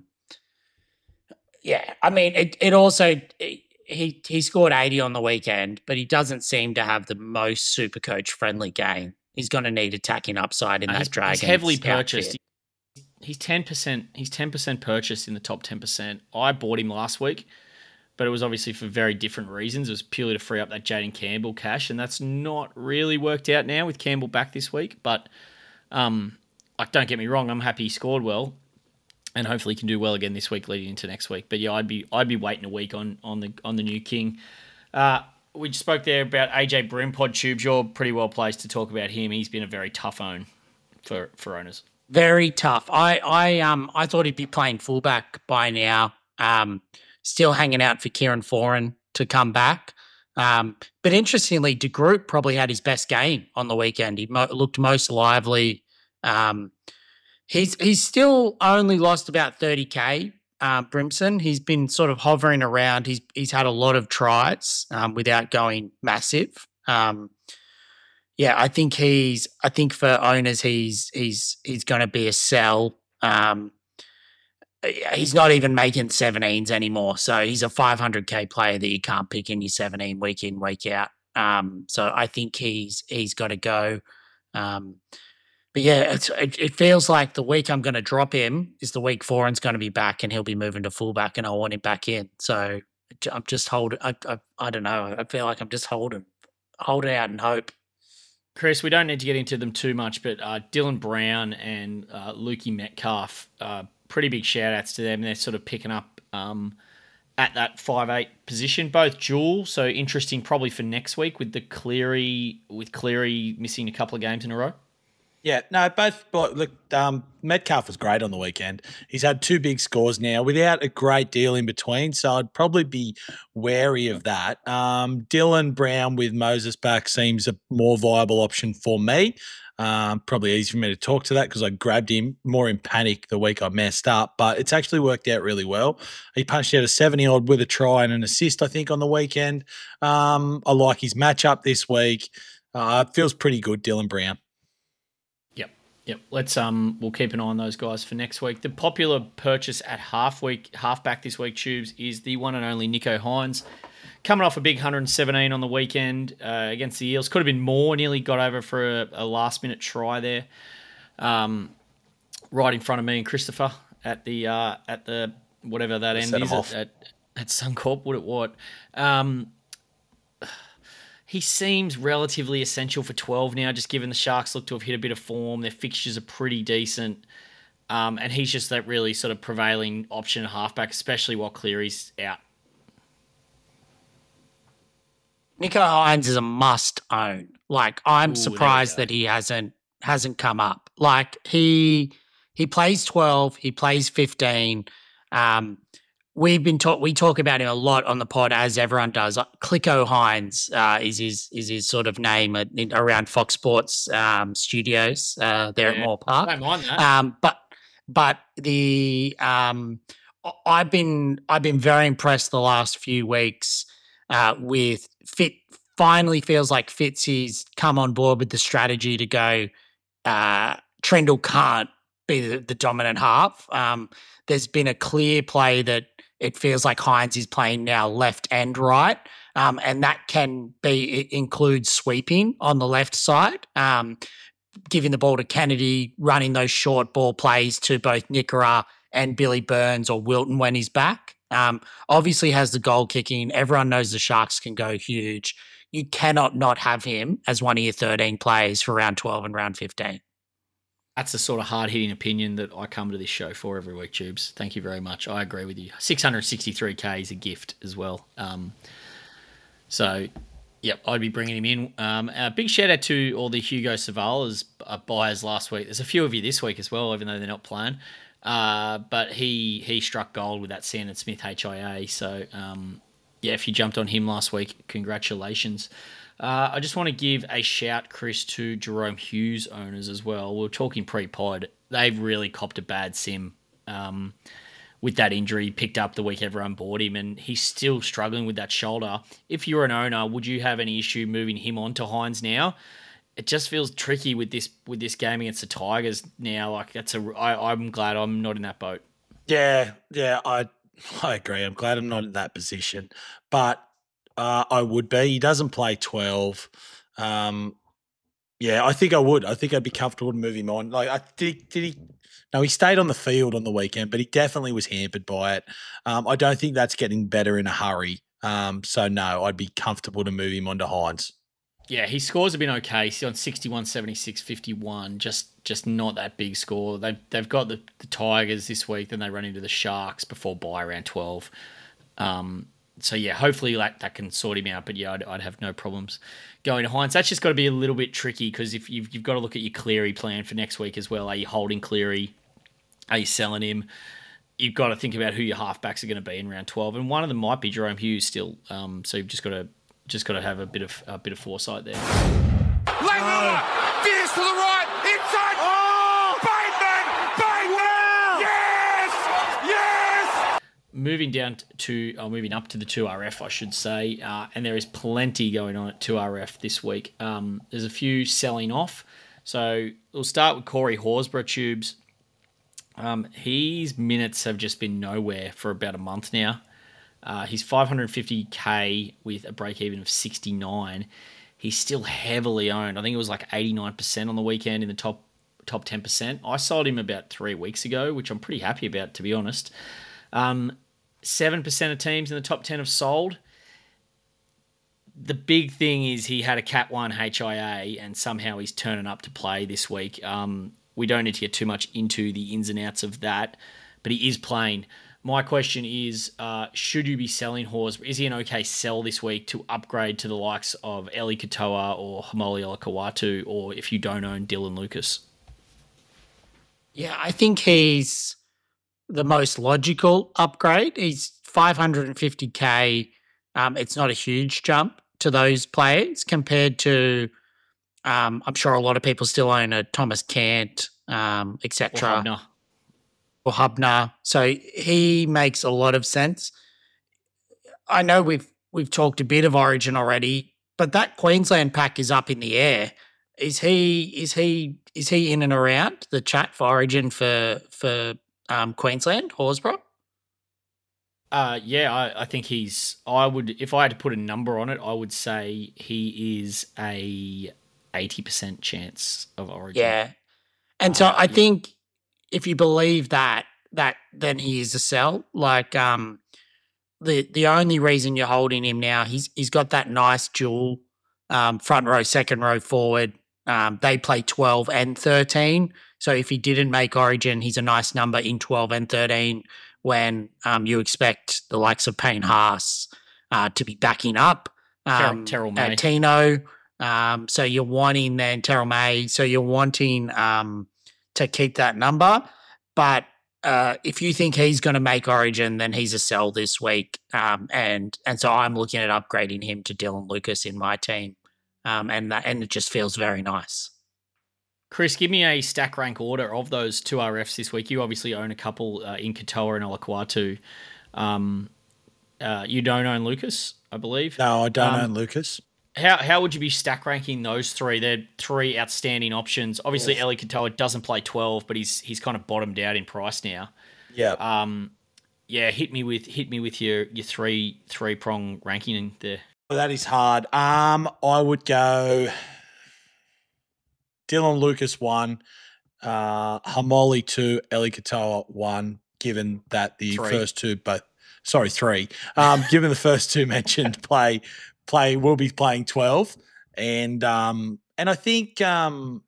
I mean it also he scored 80 on the weekend, but he doesn't seem to have the most super coach friendly game. He's going to need attacking upside in that Dragons. He's heavily purchased. He's 10%. He's 10% purchased in the top 10%. I bought him last week, but it was obviously for very different reasons. It was purely to free up that Jaden Campbell cash, and that's not really worked out now with Campbell back this week. But don't get me wrong, I'm happy he scored well, and hopefully he can do well again this week leading into next week. But yeah, I'd be waiting a week on the new king. We just spoke there about AJ Brimpod Tubes. You're pretty well placed to talk about him. He's been a very tough own for owners. Very tough. I thought he'd be playing fullback by now. Still hanging out for Kieran Foran to come back. But interestingly, De Groot probably had his best game on the weekend. He looked most lively. He's still only lost about 30K. Brimson, he's been sort of hovering around. He's had a lot of tries without going massive. I think for owners he's going to be a sell. He's not even making 17s anymore, so he's a 500K player that you can't pick in your 17 week in, week out. So I think he's got to go. But yeah, it feels like the week I'm going to drop him is the week Foran's going to be back and he'll be moving to fullback and I want him back in. So I'm just holding. I don't know. I feel like I'm just holding out and hope. Chris, we don't need to get into them too much, but Dylan Brown and Lukey Metcalf, pretty big shout outs to them. They're sort of picking up at that 5'8" position, both dual. So interesting probably for next week with Cleary missing a couple of games in a row. Yeah, no, both. Look, Metcalf was great on the weekend. He's had 2 big scores now without a great deal in between, so I'd probably be wary of that. Dylan Brown with Moses back seems a more viable option for me. Probably easy for me to talk to that because I grabbed him more in panic the week I messed up, but it's actually worked out really well. He punched out a 70-odd with a try and an assist, I think, on the weekend. I like his matchup this week. It feels pretty good, Dylan Brown. Yep. Let's we'll keep an eye on those guys for next week. The popular purchase at halfback this week, Tubes, is the one and only Nicho Hynes. Coming off a big 117 on the weekend against the Eels. Could have been more, nearly got over for a last minute try there. Right in front of me and Christopher at the whatever that end is at Suncorp, what? He seems relatively essential for 12 now, just given the Sharks look to have hit a bit of form. Their fixtures are pretty decent. And he's just that really sort of prevailing option at halfback, especially while Cleary's out. Nico Hines is a must own. Like, I'm Ooh, there we surprised go. that he hasn't come up. Like, he plays 12, he plays 15. We talk about him a lot on the pod, as everyone does. Clicko Hines is his sort of name around Fox Sports studios there at Moore Park. Don't mind that. But the I've been very impressed the last few weeks with Fit. Finally feels like Fitzy's come on board with the strategy to go. Trendle can't be the dominant half. There's been a clear play that it feels like Hines is playing now left and right, and that includes sweeping on the left side, giving the ball to Kennedy, running those short ball plays to both Nickera and Billy Burns or Wilton when he's back. Obviously has the goal kicking. Everyone knows the Sharks can go huge. You cannot not have him as one of your 13 players for round 12 and round 15. That's the sort of hard-hitting opinion that I come to this show for every week, Tubes. Thank you very much. I agree with you. 663K is a gift as well. So, yep, I'd be bringing him in. A big shout-out to all the Hugo Savalas buyers last week. There's a few of you this week as well, even though they're not playing. But he struck gold with that Sandon Smith HIA. So, if you jumped on him last week, congratulations. I just want to give a shout, Chris, to Jerome Hughes owners as well. We were talking pre-pod. They've really copped a bad sim with that injury he picked up the week everyone bought him, and he's still struggling with that shoulder. If you're an owner, would you have any issue moving him on to Hines now? It just feels tricky with this game against the Tigers now. Like I'm glad I'm not in that boat. Yeah, I agree. I'm glad I'm not in that position, but I would be. He doesn't play 12. I think I would. I think I'd be comfortable to move him on. Like, did he? No, he stayed on the field on the weekend, but he definitely was hampered by it. I don't think that's getting better in a hurry. So no, I'd be comfortable to move him on to Hines. Yeah, his scores have been okay. He's on 61, 76, 51. Just not that big score. They've got the Tigers this week, then they run into the Sharks before bye around 12. So, yeah, hopefully that can sort him out. But, yeah, I'd have no problems going to Hines. That's just got to be a little bit tricky because if you've got to look at your Cleary plan for next week as well. Are you holding Cleary? Are you selling him? You've got to think about who your halfbacks are going to be in round 12. And one of them might be Jerome Hughes still. So you've just got to have a bit of foresight there. Langmiller, fierce to the right, inside. Oh, Bateman! Yes! Moving up to the 2RF, I should say, and there is plenty going on at 2RF this week. There's a few selling off. So we'll start with Corey Horsburgh, Tubes. His minutes have just been nowhere for about a month now. He's 550k with a break-even of 69. He's still heavily owned. I think it was like 89% on the weekend in the top 10%. I sold him about 3 weeks ago, which I'm pretty happy about, to be honest. 7% of teams in the top 10 have sold. The big thing is he had a Cat 1 HIA and somehow he's turning up to play this week. We don't need to get too much into the ins and outs of that, but he is playing. My question is, should you be selling Horsburgh? Is he an okay sell this week to upgrade to the likes of Eli Katoa or Hamoli Olakau'atu, or if you don't own Dylan Lucas? Yeah, I think he's the most logical upgrade. He's 550k. It's not a huge jump to those players compared to, I'm sure a lot of people still own a Thomas Cant, etc. Or Hubner. So he makes a lot of sense. I know we've talked a bit of Origin already, but that Queensland pack is up in the air. Is he in and around the chat for Origin for Queensland, Horsburgh? I think if I had to put a number on it, I would say he is a 80% chance of Origin. Yeah. And so I think if you believe that then he is a sell. Like the only reason you're holding him now, he's got that nice dual front row, second row forward. They play 12 and 13. So if he didn't make Origin, he's a nice number in 12 and 13 when you expect the likes of Payne Haas to be backing up. Terrell May. Tino. So you're wanting then Terrell May. So you're wanting to keep that number. But if you think he's going to make Origin, then he's a sell this week. And so I'm looking at upgrading him to Dylan Lucas in my team. And it just feels very nice. Chris, give me a stack rank order of those two RFs this week. You obviously own a couple in Katoa and Olakwatu. You don't own Lucas, I believe. No, I don't own Lucas. How would you be stack ranking those three? They're three outstanding options. Obviously, Eli Katoa doesn't play 12, but he's kind of bottomed out in price now. Yeah. Hit me with your three prong ranking in there. Well, that is hard. I would go Dylan Lucas 1, Hamoli 2, Eli Katoa 1, given that the first two both – sorry, 3. Given the first two mentioned will be playing 12. And I think Eli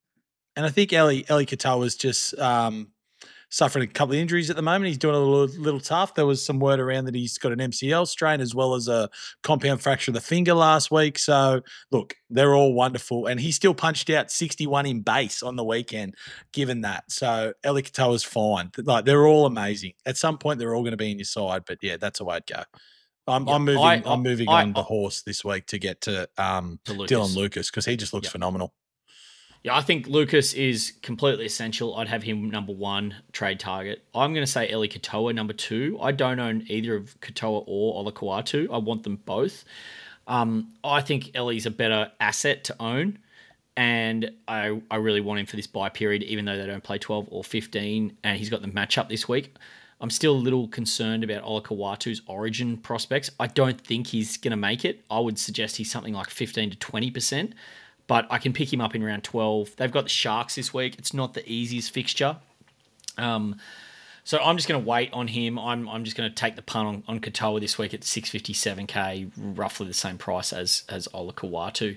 Katoa is just suffering a couple of injuries at the moment. He's doing a little tough. There was some word around that he's got an MCL strain as well as a compound fracture of the finger last week. So, look, they're all wonderful. And he still punched out 61 in base on the weekend, given that. So, Eli Katoa's fine. Like, they're all amazing. At some point, they're all going to be in your side. But, yeah, that's the way I'd go. I'm moving on the horse this week to get to Dylan Lucas because he just looks phenomenal. Yeah, I think Lucas is completely essential. I'd have him number 1 trade target. I'm going to say Eli Katoa number 2. I don't own either of Katoa or Olakwatu. I want them both. I think Eli's a better asset to own, and I really want him for this bye period, even though they don't play 12 or 15, and he's got the matchup this week. I'm still a little concerned about Olakwatu's Origin prospects. I don't think he's going to make it. I would suggest he's something like 15 to 20%. But I can pick him up in round 12. They've got the Sharks this week. It's not the easiest fixture. So I'm just going to wait on him. I'm just going to take the punt on Katoa this week at 657K, roughly the same price as Olakwatu.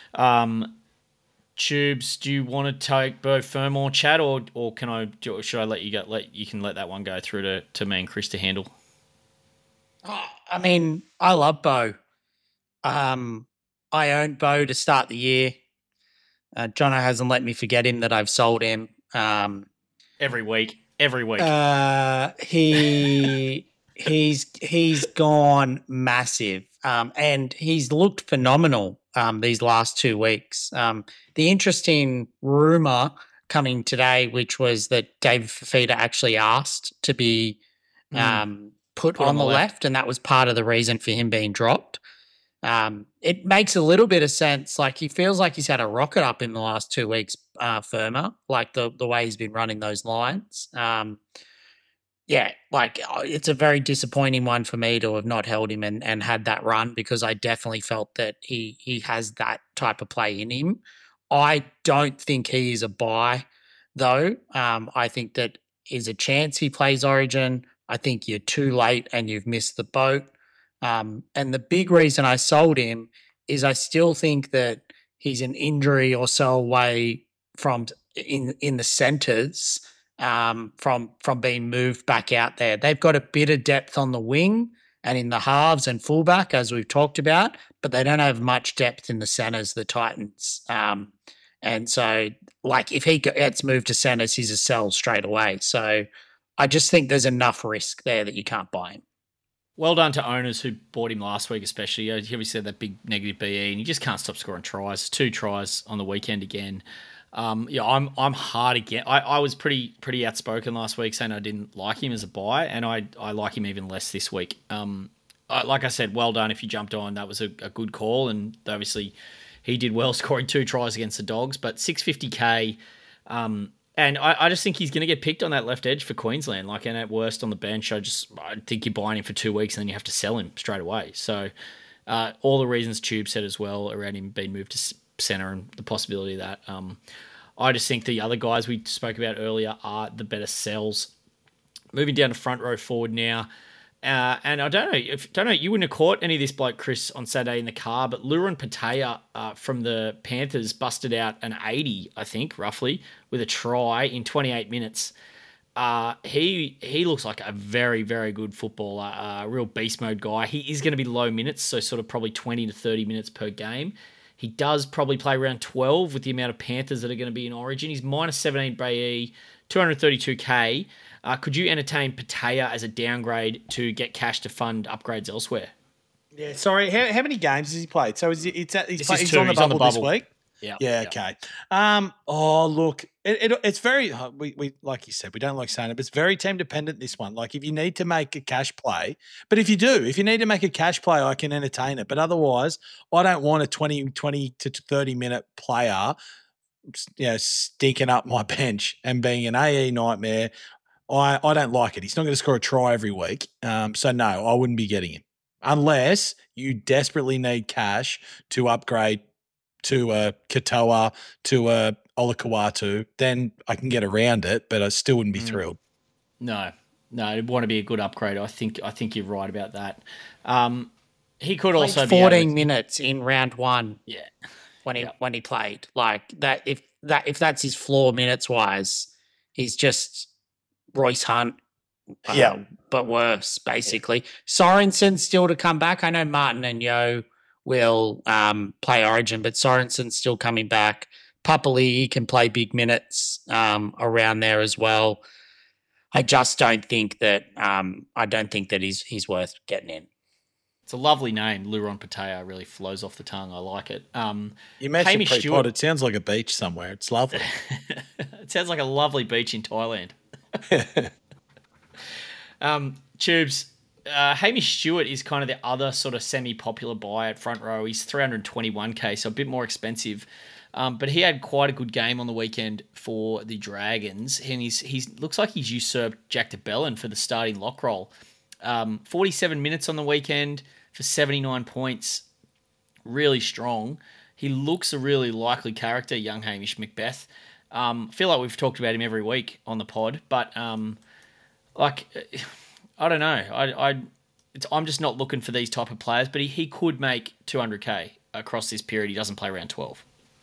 Tubes, do you want to take Bo Fermor chat or should I let you go? You can let that one go through to me and Chris to handle. I mean, I love Bo. I owned Bo to start the year. Jono hasn't let me forget him that I've sold him. Every week. He's gone massive. And he's looked phenomenal these last 2 weeks. The interesting rumor coming today, which was that David Fifita actually asked to be put on the left, and that was part of the reason for him being dropped. It makes a little bit of sense. Like, he feels like he's had a rocket up in the last 2 weeks, Firma, like the way he's been running those lines. It's a very disappointing one for me to have not held him and had that run, because I definitely felt that he has that type of play in him. I don't think he is a buy, though. I think that is a chance he plays Origin. I think you're too late and you've missed the boat. And the big reason I sold him is I still think that he's an injury or so away from in the centres from being moved back out there. They've got a bit of depth on the wing and in the halves and fullback, as we've talked about, but they don't have much depth in the centres, the Titans. And so, like, if he gets moved to centres, he's a sell straight away. So I just think there's enough risk there that you can't buy him. Well done to owners who bought him last week, especially. He obviously had that big negative BE, and you just can't stop scoring tries. 2 tries on the weekend again. I'm hard again. I was pretty outspoken last week, saying I didn't like him as a buy, and I like him even less this week. Like I said, well done if you jumped on. That was a good call, and obviously he did well, scoring 2 tries against the Dogs. But 650K. And I just think he's going to get picked on that left edge for Queensland. Like, and at worst on the bench, I think you're buying him for 2 weeks and then you have to sell him straight away. So all the reasons Tube said as well around him being moved to centre and the possibility of that. I just think the other guys we spoke about earlier are the better sells. Moving down to front row forward now. And I don't know, you wouldn't have caught any of this bloke, Chris, on Saturday in the car, but Luran Patea from the Panthers busted out an 80, I think, roughly, with a try in 28 minutes. he looks like a very, very good footballer, a real beast mode guy. He is going to be low minutes, so sort of probably 20 to 30 minutes per game. He does probably play around 12 with the amount of Panthers that are going to be in Origin. He's minus 17 BE, 232k. Could you entertain Patea as a downgrade to get cash to fund upgrades elsewhere? Yeah, sorry. How many games has he played? So he's He's on the on the bubble this bubble. week. Yeah. Okay. Look, it's very we like you said, we don't like saying it, but it's very team dependent. This one, like if you need to make a cash play, but if you need to make a cash play, I can entertain it. But otherwise, I don't want a 20 to 30 minute player, stinking up my bench and being an AE nightmare. I don't like it. He's not going to score a try every week. So no, I wouldn't be getting him unless you desperately need cash to upgrade to a Katoa, to a Olakawatu, then I can get around it, but I still wouldn't be thrilled. No, it'd want to be a good upgrade. I think you're right about that. He could also be 14 minutes in round one. Yeah, when he played like that. If that's his floor minutes wise, he's just Royce Hunt. But worse, basically. Sorensen still to come back. I know Martin and Yo will play Origin, but Sorensen's still coming back. Papali'i can play big minutes around there as well. I just don't think that he's worth getting in. It's a lovely name, Luron Patea. Really flows off the tongue. I like it. You mentioned pre-pod. It sounds like a beach somewhere. It's lovely. It sounds like a lovely beach in Thailand. Tubes. Hamish Stewart is kind of the other sort of semi-popular buy at front row. He's 321k, so a bit more expensive. But he had quite a good game on the weekend for the Dragons, and he's looks like he's usurped Jack de Belin for the starting lock role. 47 minutes on the weekend for 79 points. Really strong. He looks a really likely character, young Hamish Macbeth. I feel like we've talked about him every week on the pod, but I don't know. I'm just not looking for these type of players, but he could make 200k across this period. He doesn't play around 12.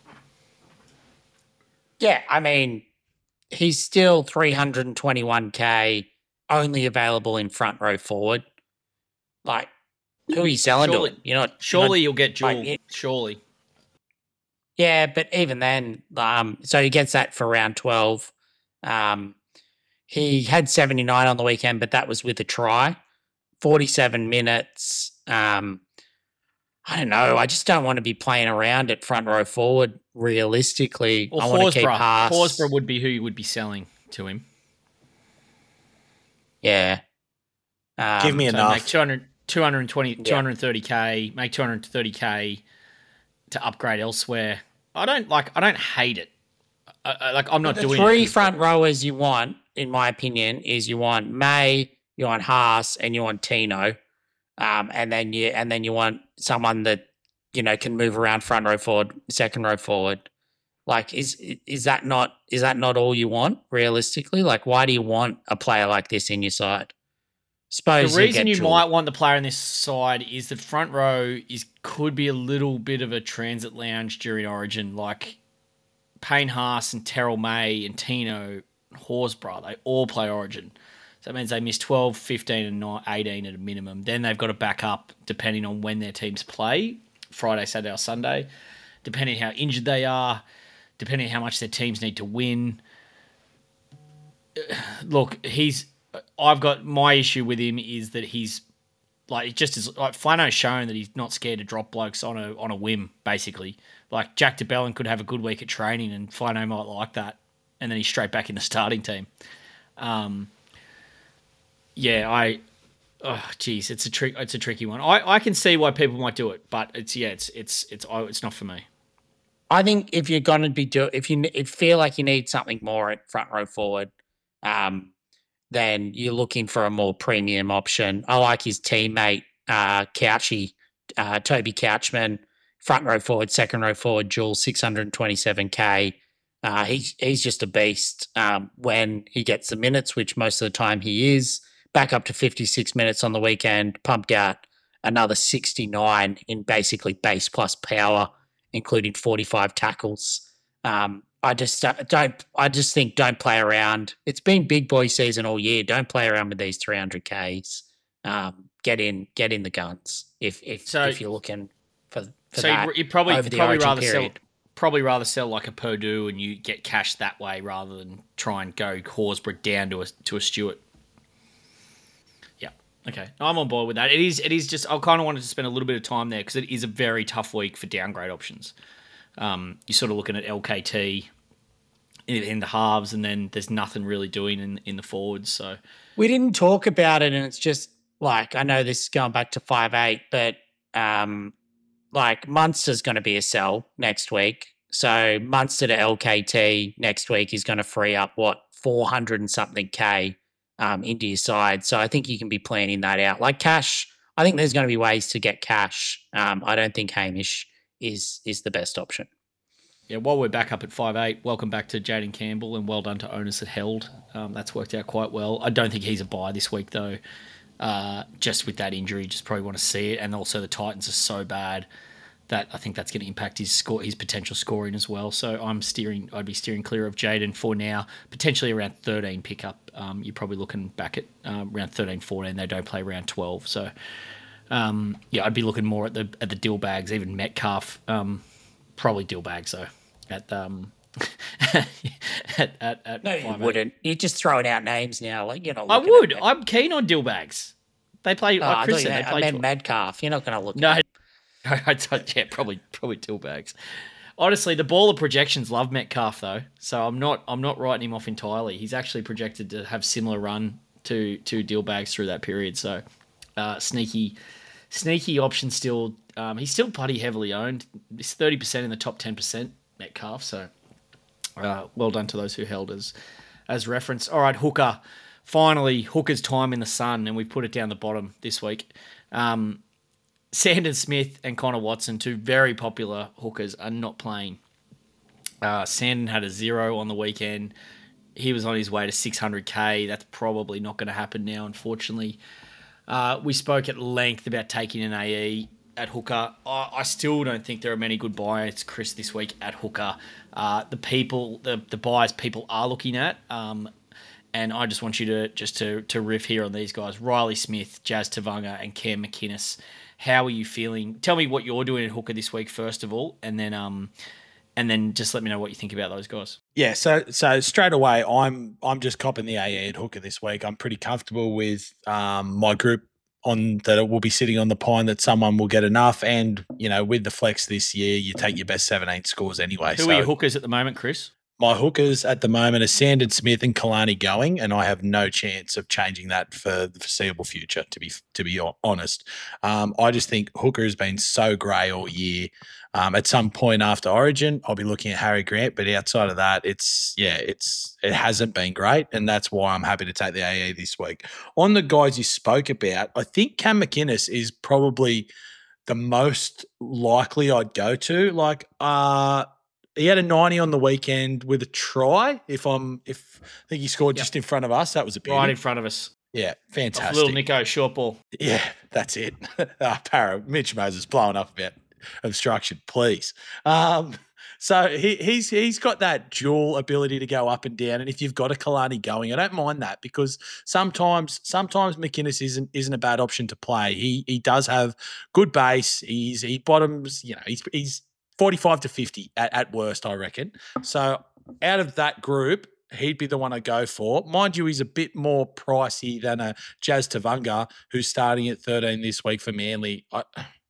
Yeah, I mean, he's still 321k, only available in front row forward. Like, who are you selling to? Surely you'll get Jewel. Surely. Yeah, but even then, so he gets that for round 12. He had 79 on the weekend, but that was with a try. 47 minutes. I don't know. I just don't want to be playing around at front row forward realistically. Well, I want to keep Haas. Horsburgh would be who you would be selling to him. Yeah. Give me enough. Make 230k, make 230k to upgrade elsewhere. I don't hate it. I'm not doing it. The three front rowers you want, in my opinion, is you want May, you want Haas, and you want Tino, and then you want someone that can move around front row forward, second row forward. Like, is that not all you want realistically? Like, why do you want a player like this in your side? Suppose the reason you might want the player in this side is that front row could be a little bit of a transit lounge during Origin, like Payne Haas and Terrell May and Tino Horsburgh, they all play Origin. So that means they miss 12, 15 and 18 at a minimum. Then they've got to back up depending on when their teams play, Friday, Saturday or Sunday, depending how injured they are, depending how much their teams need to win. Look, I've got my issue with him is that he's like, just as like Flano's shown that he's not scared to drop blokes on a whim, basically. Like Jack de Belin could have a good week at training and Flano might like that, and then he's straight back in the starting team. It's a tricky one. I can see why people might do it, but it's not for me. I think if you're gonna if you feel like you need something more at front row forward, then you're looking for a more premium option. I like his teammate, Couchy, Toby Couchman, front row forward, second row forward, dual 627k. He's just a beast when he gets the minutes, which most of the time he is. Back up to 56 minutes on the weekend, pumped out another 69 in basically base plus power, including 45 tackles. I I just don't. I just think don't play around. It's been big boy season all year. Don't play around with these 300Ks. Get in the guns if you're looking for so that. you probably over the probably origin rather period. sell like a Purdue and you get cash that way rather than try and go Horsburgh down to a Stewart. Yeah, okay, I'm on board with that. It is just I kind of wanted to spend a little bit of time there because it is a very tough week for downgrade options. You're sort of looking at LKT in the halves, and then there's nothing really doing in the forwards. So We didn't talk about it, and it's just like I know this is going back to 5'8", but like Munster's going to be a sell next week. So Munster to LKT next week is going to free up 400 and something K into your side. So I think you can be planning that out. Like cash, I think there's going to be ways to get cash. I don't think Hamish is the best option. yeah, while we're back up at 5'8", welcome back to Jaden Campbell and well done to owners at Held. That's worked out quite well. I don't think he's a buy this week though. Just with that injury, just probably want to see it, and also the Titans are so bad that I think that's going to impact his potential scoring as well. So I'd be steering clear of Jaden for now. Potentially around 13 pickup. You're probably looking back at around 13, 14. They don't play around 12. So yeah, I'd be looking more at the deal bags, even Metcalf. Probably deal bags though. At No, you wouldn't. You're just throwing out names now. Like you're not. I looking would. at I'm keen on deal bags. They play like Chris said. They play. I meant Metcalf. You're not going to look. No, at yeah, probably deal bags. Honestly, the baller projections love Metcalf though, so I'm not writing him off entirely. He's actually projected to have similar run to deal bags through that period. So sneaky option still. He's still bloody heavily owned. He's 30% in the top 10%. Metcalf. So well done to those who held as reference. All right, hooker. Finally, hooker's time in the sun, and we put it down the bottom this week. Sandon Smith and Connor Watson, two very popular hookers, are not playing. Sandon had a 0 on the weekend. He was on his way to 600K. That's probably not going to happen now, unfortunately. We spoke at length about taking an AE at hooker. I still don't think there are many good buyers, Chris, this week at hooker. The buyers people are looking at, and I just want you to riff here on these guys: Riley Smith, Jazz Tavanga, and Cam McInnes. How are you feeling? Tell me what you're doing at hooker this week, first of all, and then just let me know what you think about those guys. Yeah, so straight away, I'm just copping the AE at hooker this week. I'm pretty comfortable with my group on that. It will be sitting on the pine that someone will get enough, and with the flex this year, you take your best 17 scores anyway. Who are your hookers at the moment, Chris? My hookers at the moment are Sandon Smith and Kalani going, and I have no chance of changing that for the foreseeable future, to be honest. I just think hooker has been so grey all year. At some point after Origin, I'll be looking at Harry Grant, but outside of that, it hasn't been great, and that's why I'm happy to take the AE this week. On the guys you spoke about, I think Cam McInnes is probably the most likely I'd go to. He had a 90 on the weekend with a try. I think he scored just in front of us. That was a beauty. Right in front of us. Yeah, fantastic. Little Nico short ball. Yeah, that's it. Mitch Moses blowing up about obstruction, please. So he's got that dual ability to go up and down. And if you've got a Kalani going, I don't mind that, because sometimes McInnes isn't a bad option to play. He does have good base. He bottoms. He's 45 to 50 at worst, I reckon. So out of that group, he'd be the one I go for. Mind you, he's a bit more pricey than a Jazz Tavanga, who's starting at 13 this week for Manly. I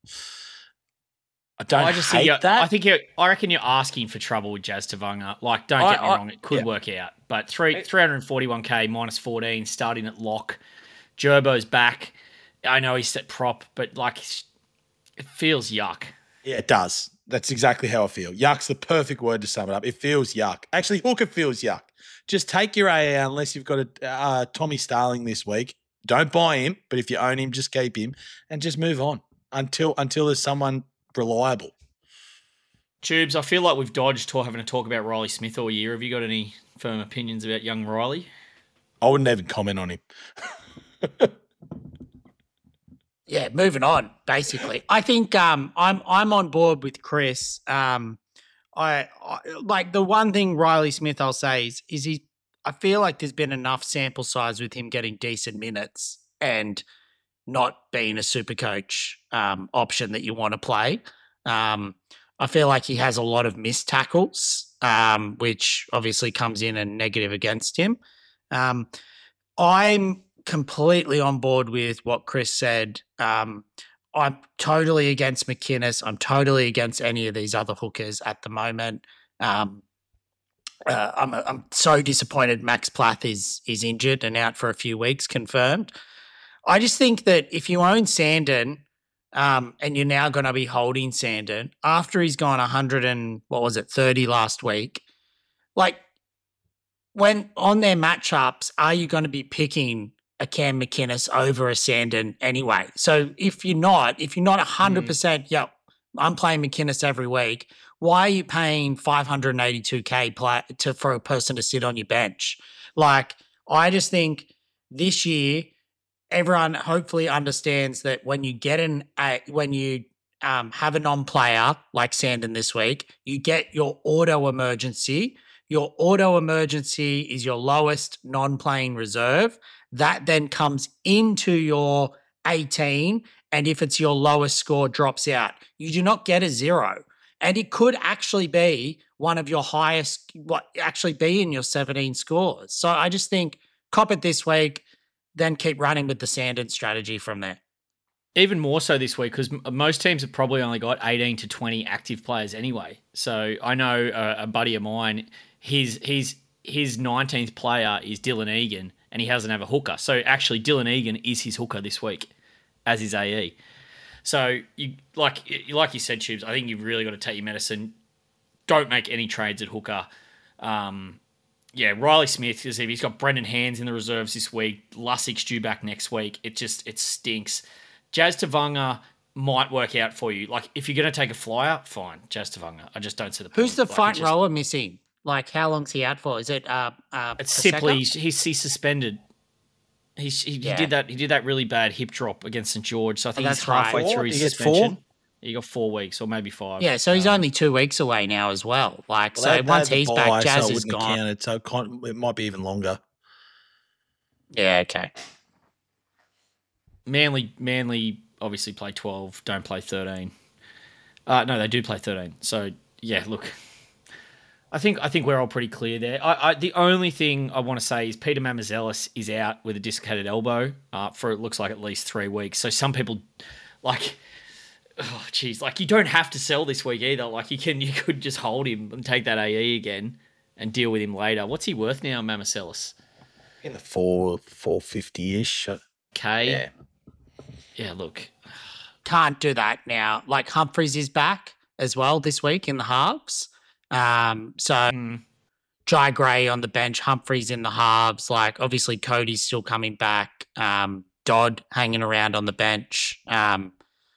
hate that. I reckon you're asking for trouble with Jazz Tavanga. Like, don't get me wrong, it could work out. But 341K minus 14, starting at lock. Gerbo's back. I know he's set prop, but it feels yuck. Yeah, it does. That's exactly how I feel. Yuck's the perfect word to sum it up. It feels yuck. Actually, hooker feels yuck. Just take your AA unless you've got a Tommy Starling this week. Don't buy him, but if you own him, just keep him and just move on until there's someone reliable. Tubes, I feel like we've dodged having to talk about Riley Smith all year. Have you got any firm opinions about young Riley? I wouldn't even comment on him. Yeah, moving on, basically. I think I'm on board with Chris. I like the one thing Riley Smith I'll say is he. I feel like there's been enough sample size with him getting decent minutes and not being a super coach option that you want to play. I feel like he has a lot of missed tackles, which obviously comes in and negative against him. I'm completely on board with what Chris said. I'm totally against McInnes. I'm totally against any of these other hookers at the moment. I'm so disappointed Max Plath is injured and out for a few weeks, confirmed. I just think that if you own Sandon, and you're now going to be holding Sandon after he's gone 30 last week, like when on their matchups, are you going to be picking a Cam McInnes over a Sandon anyway? So if you're not 100%, yep, I'm playing McInnes every week. Why are you paying $582K for a person to sit on your bench? Like, I just think this year, everyone hopefully understands that when you get have a non-player like Sandon this week, you get your auto emergency. Your auto emergency is your lowest non-playing reserve. That then comes into your 18, and if it's your lowest score, drops out. You do not get a 0. And it could actually be one of your highest, be in your 17 scores. So I just think cop it this week, then keep running with the Sandon strategy from there. Even more so this week because most teams have probably only got 18 to 20 active players anyway. So I know a buddy of mine, his 19th player is Dylan Egan, and he doesn't have a hooker. So actually, Dylan Egan is his hooker this week, as his AE. So you like you said, Chibs, I think you've really got to take your medicine. Don't make any trades at hooker. Riley Smith, because if he's got Brendan Hands in the reserves this week, Lussick's due back next week. It stinks. Jazz Tavanga might work out for you. Like, if you're going to take a flyer, fine, Jazz Tavanga. I just don't see the point. Who's the front rower missing? Like, how long's he out for? Is it it's Sipley. He's suspended. He did that really bad hip drop against St George. So I think he's halfway through his suspension. He got 4 weeks or maybe 5. Yeah, so he's only 2 weeks away now as well. Like, so once he's back, Jazz is gone. Counted, so it might be even longer. Yeah, okay. Manly obviously play 12, don't play 13. No, they do play 13. So, yeah, look, I think we're all pretty clear there. The only thing I want to say is Peter Mamazelis is out with a dislocated elbow for it looks like at least 3 weeks. So some people, like, oh, geez, like you don't have to sell this week either. Like you could just hold him and take that AE again and deal with him later. What's he worth now, Mamazelis? In the 450-ish. Okay. Yeah, look. Can't do that now. Like Humphreys is back as well this week in the halves. Jai Gray on the bench, Humphreys in the halves. Like obviously Cody's still coming back. Dodd hanging around on the bench. I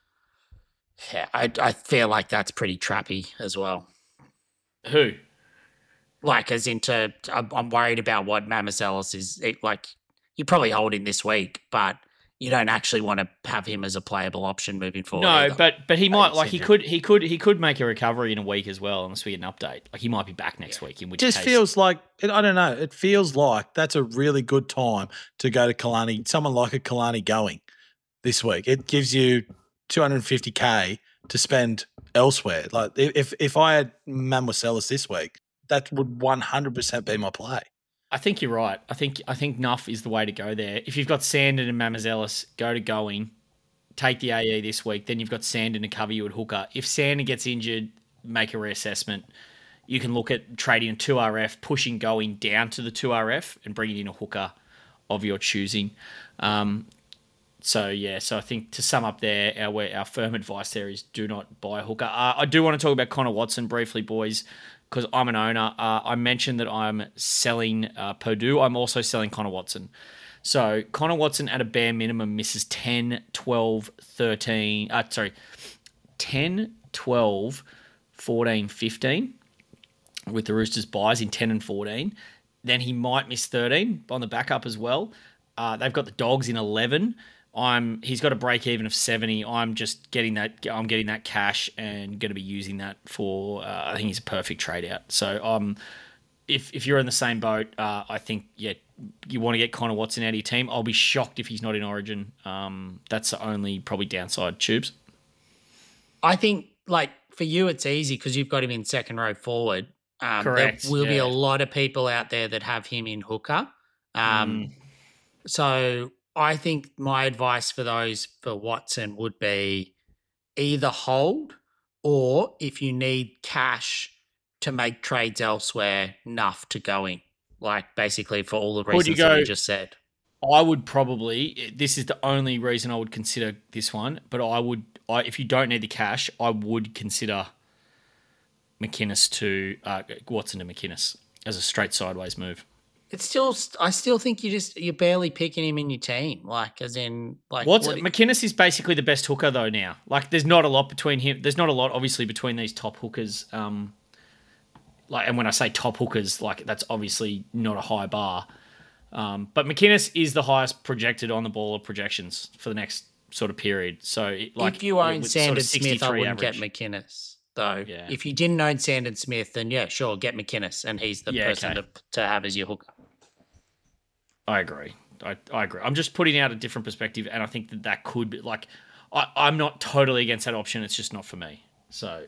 feel like that's pretty trappy as well. Who? Like as into, I'm worried about what Mamazelis is. Like you probably hold him this week, but you don't actually want to have him as a playable option moving forward. No, either. but he might he could make a recovery in a week as well, unless we get an update. Like he might be back next week. In which just case, feels like I don't know. It feels like that's a really good time to go to Kalani. Someone like a Kalani going this week. It gives you $250K to spend elsewhere. Like if I had Mamazelis this week, that would 100% be my play. I think you're right. I think Nuff is the way to go there. If you've got Sandon and Mamazelis, go to going, take the AE this week, then you've got Sandon to cover you at hooker. If Sandon gets injured, make a reassessment. You can look at trading a 2RF, pushing going down to the 2RF and bringing in a hooker of your choosing. So I think to sum up there, our firm advice there is do not buy a hooker. I do want to talk about Connor Watson briefly, boys, because I'm an owner. I mentioned that I'm selling Purdue. I'm also selling Connor Watson. So Connor Watson at a bare minimum misses 10, 12, 13, 10, 12, 14, 15 with the Roosters buys in 10 and 14. Then he might miss 13 on the backup as well. They've got the Dogs in 11 He's got a break even of 70. I'm just getting that. I'm getting that cash and going to be using that for. I think he's a perfect trade out. So if you're in the same boat, I think you want to get Connor Watson out of your team. I'll be shocked if he's not in Origin. That's the only probably downside. Tubes. I think for you it's easy because you've got him in second row forward. Correct. There will be a lot of people out there that have him in hooker. So I think my advice for Watson would be either hold or if you need cash to make trades elsewhere, enough to go in. Basically for all the reasons that you just said. I would probably, this is the only reason I would consider this one, but if you don't need the cash, I would consider McInnes to Watson to McInnes as a straight sideways move. I still think you're barely picking him in your team. McInnes is basically the best hooker though now. There's not a lot between him. There's not a lot obviously between these top hookers. And when I say top hookers, that's obviously not a high bar. But McInnes is the highest projected on the ball of projections for the next sort of period. So if you own Sandon Smith, I wouldn't get McInnes. Though, if you didn't own Sandon Smith, then sure, get McInnes, and he's the person to have as your hooker. I agree. I agree. I'm just putting out a different perspective, and I think that could be I'm not totally against that option. It's just not for me. So,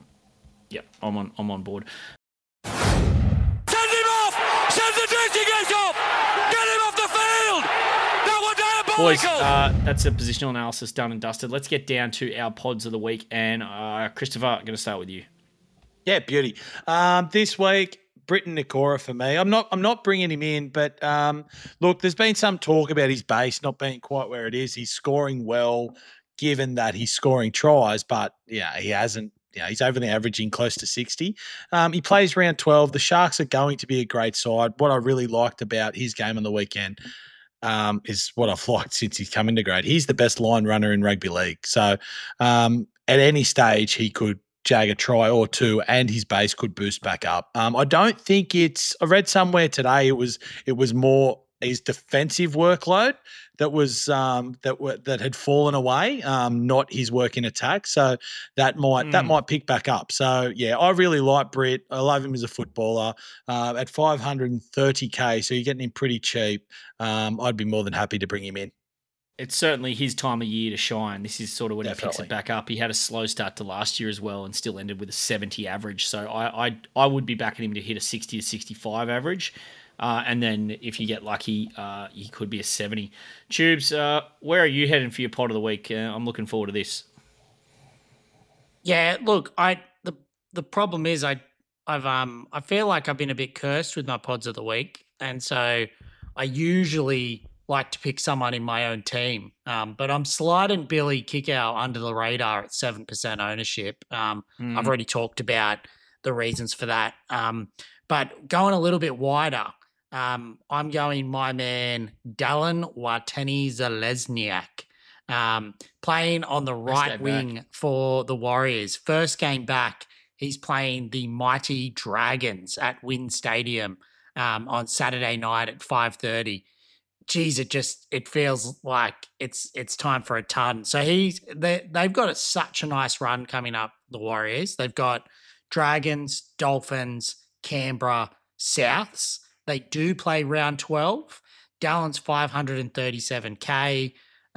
I'm on board. Send him off! Send the dressing gate off! Get him off the field! That was diabolical! Boys, that's a positional analysis done and dusted. Let's get down to our pods of the week, and Christopher, I'm going to start with you. Yeah, beauty. This week, Britton Nikora for me. I'm not bringing him in, but look, there's been some talk about his base not being quite where it is. He's scoring well, given that he's scoring tries, but he hasn't. He's only averaging close to 60. He plays round 12. The Sharks are going to be a great side. What I really liked about his game on the weekend is what I've liked since he's come into grade. He's the best line runner in rugby league. So at any stage, he could jag a try or two and his base could boost back up. I don't think I read somewhere today it was more his defensive workload that had fallen away, not his work in attack. So that might pick back up. So I really like Britt. I love him as a footballer. At $530K, so you're getting him pretty cheap. I'd be more than happy to bring him in. It's certainly his time of year to shine. This is sort of when he picks it back up. He had a slow start to last year as well and still ended with a 70 average. So I would be backing him to hit a 60 to 65 average. And then if you get lucky, he could be a 70. Tubes, where are you heading for your pod of the week? I'm looking forward to this. Yeah, look, the problem is I feel like I've been a bit cursed with my pods of the week, and so I usually like to pick someone in my own team. But I'm sliding Billy Kickow under the radar at 7% ownership. I've already talked about the reasons for that. But going a little bit wider, I'm going my man Dallin Watene-Zelezniak, playing on the right wing for the Warriors. First game back, he's playing the mighty Dragons at Wynn Stadium on Saturday night at 5:30. Geez, it feels like it's time for a ton. So they've got such a nice run coming up, the Warriors. They've got Dragons, Dolphins, Canberra, Souths. They do play round 12. Dallin's $537K.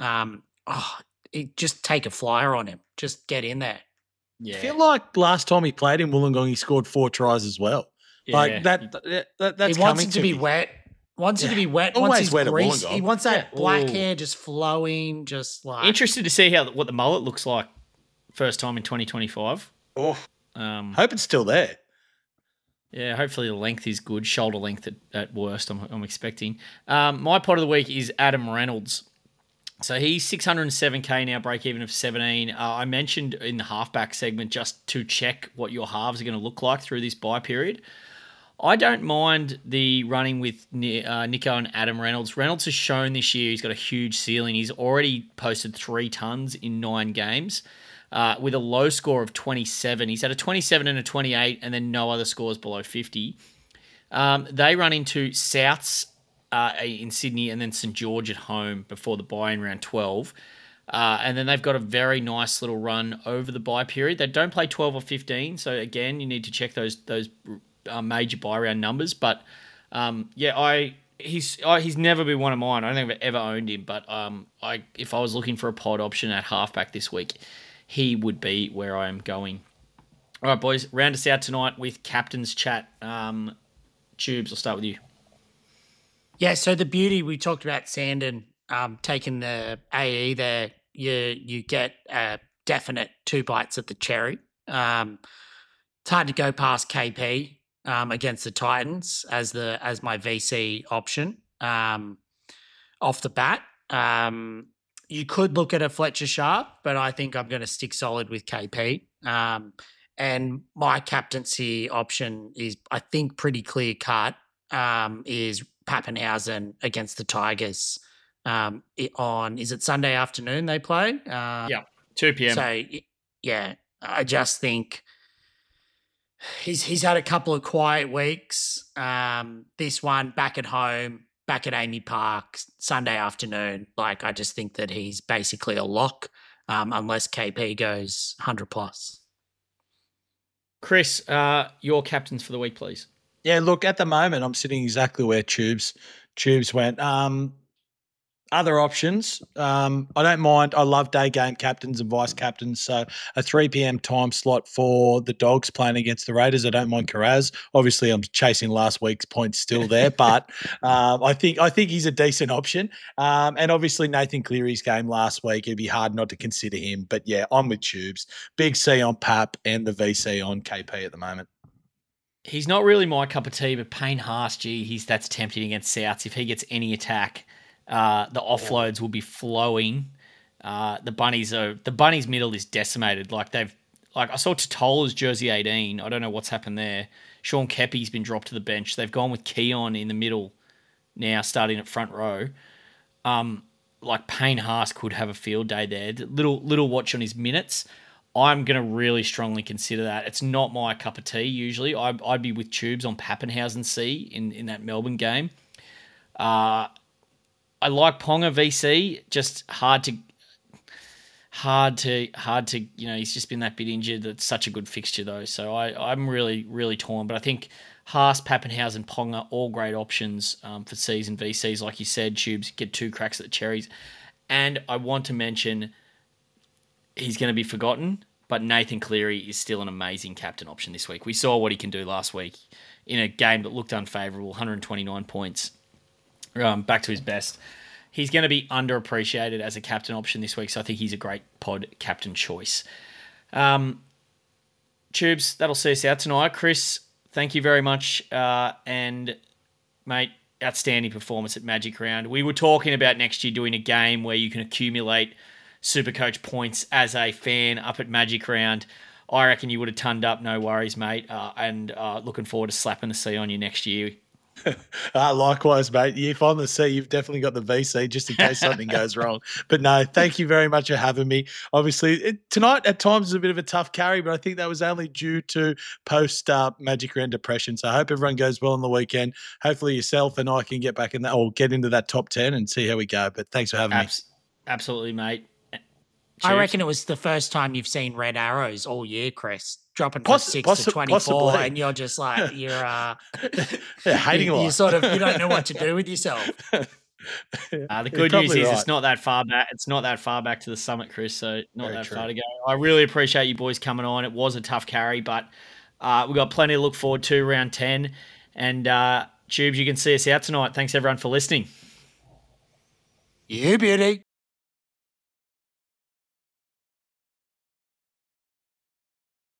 Just take a flyer on him. Just get in there. Yeah. I feel like last time he played in Wollongong, he scored 4 tries as well. Yeah. That's he wants it to be wet. Wants it to be wet. Always wet grease. He wants that black hair just flowing, just like. Interested to see what the mullet looks like first time in 2025. Hope it's still there. Yeah, hopefully the length is good. Shoulder length at worst, I'm expecting. My pod of the week is Adam Reynolds. So he's $607K now, break even of 17. I mentioned in the halfback segment just to check what your halves are going to look like through this bye period. I don't mind the running with Nico and Adam Reynolds. Reynolds has shown this year he's got a huge ceiling. He's already posted 3 tons in 9 games with a low score of 27. He's had a 27 and a 28 and then no other scores below 50. They run into Souths in Sydney, and then St George at home before the bye in round 12. And then they've got a very nice little run over the bye period. They don't play 12 or 15, so again, you need to check those major bye round numbers. But he's never been one of mine. I don't think I've ever owned him, but if I was looking for a pod option at halfback this week, he would be where I am going. All right, boys, round us out tonight with captain's chat. Tubes, I'll start with you. Yeah, so the beauty, we talked about Sandon taking the AE there, you get a definite 2 bites at the cherry. It's hard to go past KP against the Titans as my VC option off the bat. You could look at a Fletcher Sharp, but I think I'm going to stick solid with KP. And my captaincy option is, I think, pretty clear cut, is Pappenhausen against the Tigers is it Sunday afternoon they play? 2 p.m. So, yeah, I just think he's had a couple of quiet weeks. This one, back at home, back at Amy Park, Sunday afternoon. Like, I just think that he's basically a lock unless KP goes 100 plus. Chris, your captains for the week, please. Yeah, look, at the moment, I'm sitting exactly where Tubes went. Other options, I don't mind. I love day game captains and vice captains. So a 3 p.m. time slot for the Dogs playing against the Raiders. I don't mind Carraz. Obviously, I'm chasing last week's points still there, but I think he's a decent option. And obviously Nathan Cleary's game last week, it'd be hard not to consider him. But yeah, I'm with Tubes. Big C on Pap and the VC on KP at the moment. He's not really my cup of tea, but Payne Haas, that's tempting against Souths. If he gets any attack, the offloads will be flowing. The Bunnies middle is decimated. I saw Totola's jersey 18. I don't know what's happened there. Sean Kepi's been dropped to the bench. They've gone with Keon in the middle now, starting at front row. Payne Haas could have a field day there. Little watch on his minutes. I'm going to really strongly consider that. It's not my cup of tea usually. I'd be with Tubes on Pappenhausen C in that Melbourne game. I like Ponga VC, just hard to he's just been that bit injured. That's such a good fixture though. So I'm really, really torn. But I think Haas, Pappenhausen, Ponga, all great options for Cs and VCs. Like you said, Tubes get 2 cracks at the cherries. And I want to mention, he's going to be forgotten, but Nathan Cleary is still an amazing captain option this week. We saw what he can do last week in a game that looked unfavourable, 129 points, back to his best. He's going to be underappreciated as a captain option this week, so I think he's a great pod captain choice. Tubes, that'll see us out tonight. Chris, thank you very much. And, mate, outstanding performance at Magic Round. We were talking about next year doing a game where you can accumulate Supercoach points as a fan up at Magic Round. I reckon you would have turned up, no worries, mate. And looking forward to slapping the C on you next year. Likewise, mate. If I'm the C, you've definitely got the VC just in case something goes wrong. But no, thank you very much for having me. Obviously, tonight at times is a bit of a tough carry, but I think that was only due to post Magic Round depression. So I hope everyone goes well on the weekend. Hopefully yourself and I can get back in that or get into that top 10 and see how we go. But thanks for having me. Absolutely, mate. I reckon it was the first time you've seen red arrows all year, Chris. Dropping from 6 to 24, possibly. And you're just like, you're hating life. You sort of, you don't know what to do with yourself. The good news is It's not that far back. It's not that far back to the summit, Chris. So not very that far to go. I really appreciate you boys coming on. It was a tough carry, but we've got plenty to look forward to round 10. And Tubes, you can see us out tonight. Thanks everyone for listening. You beauty.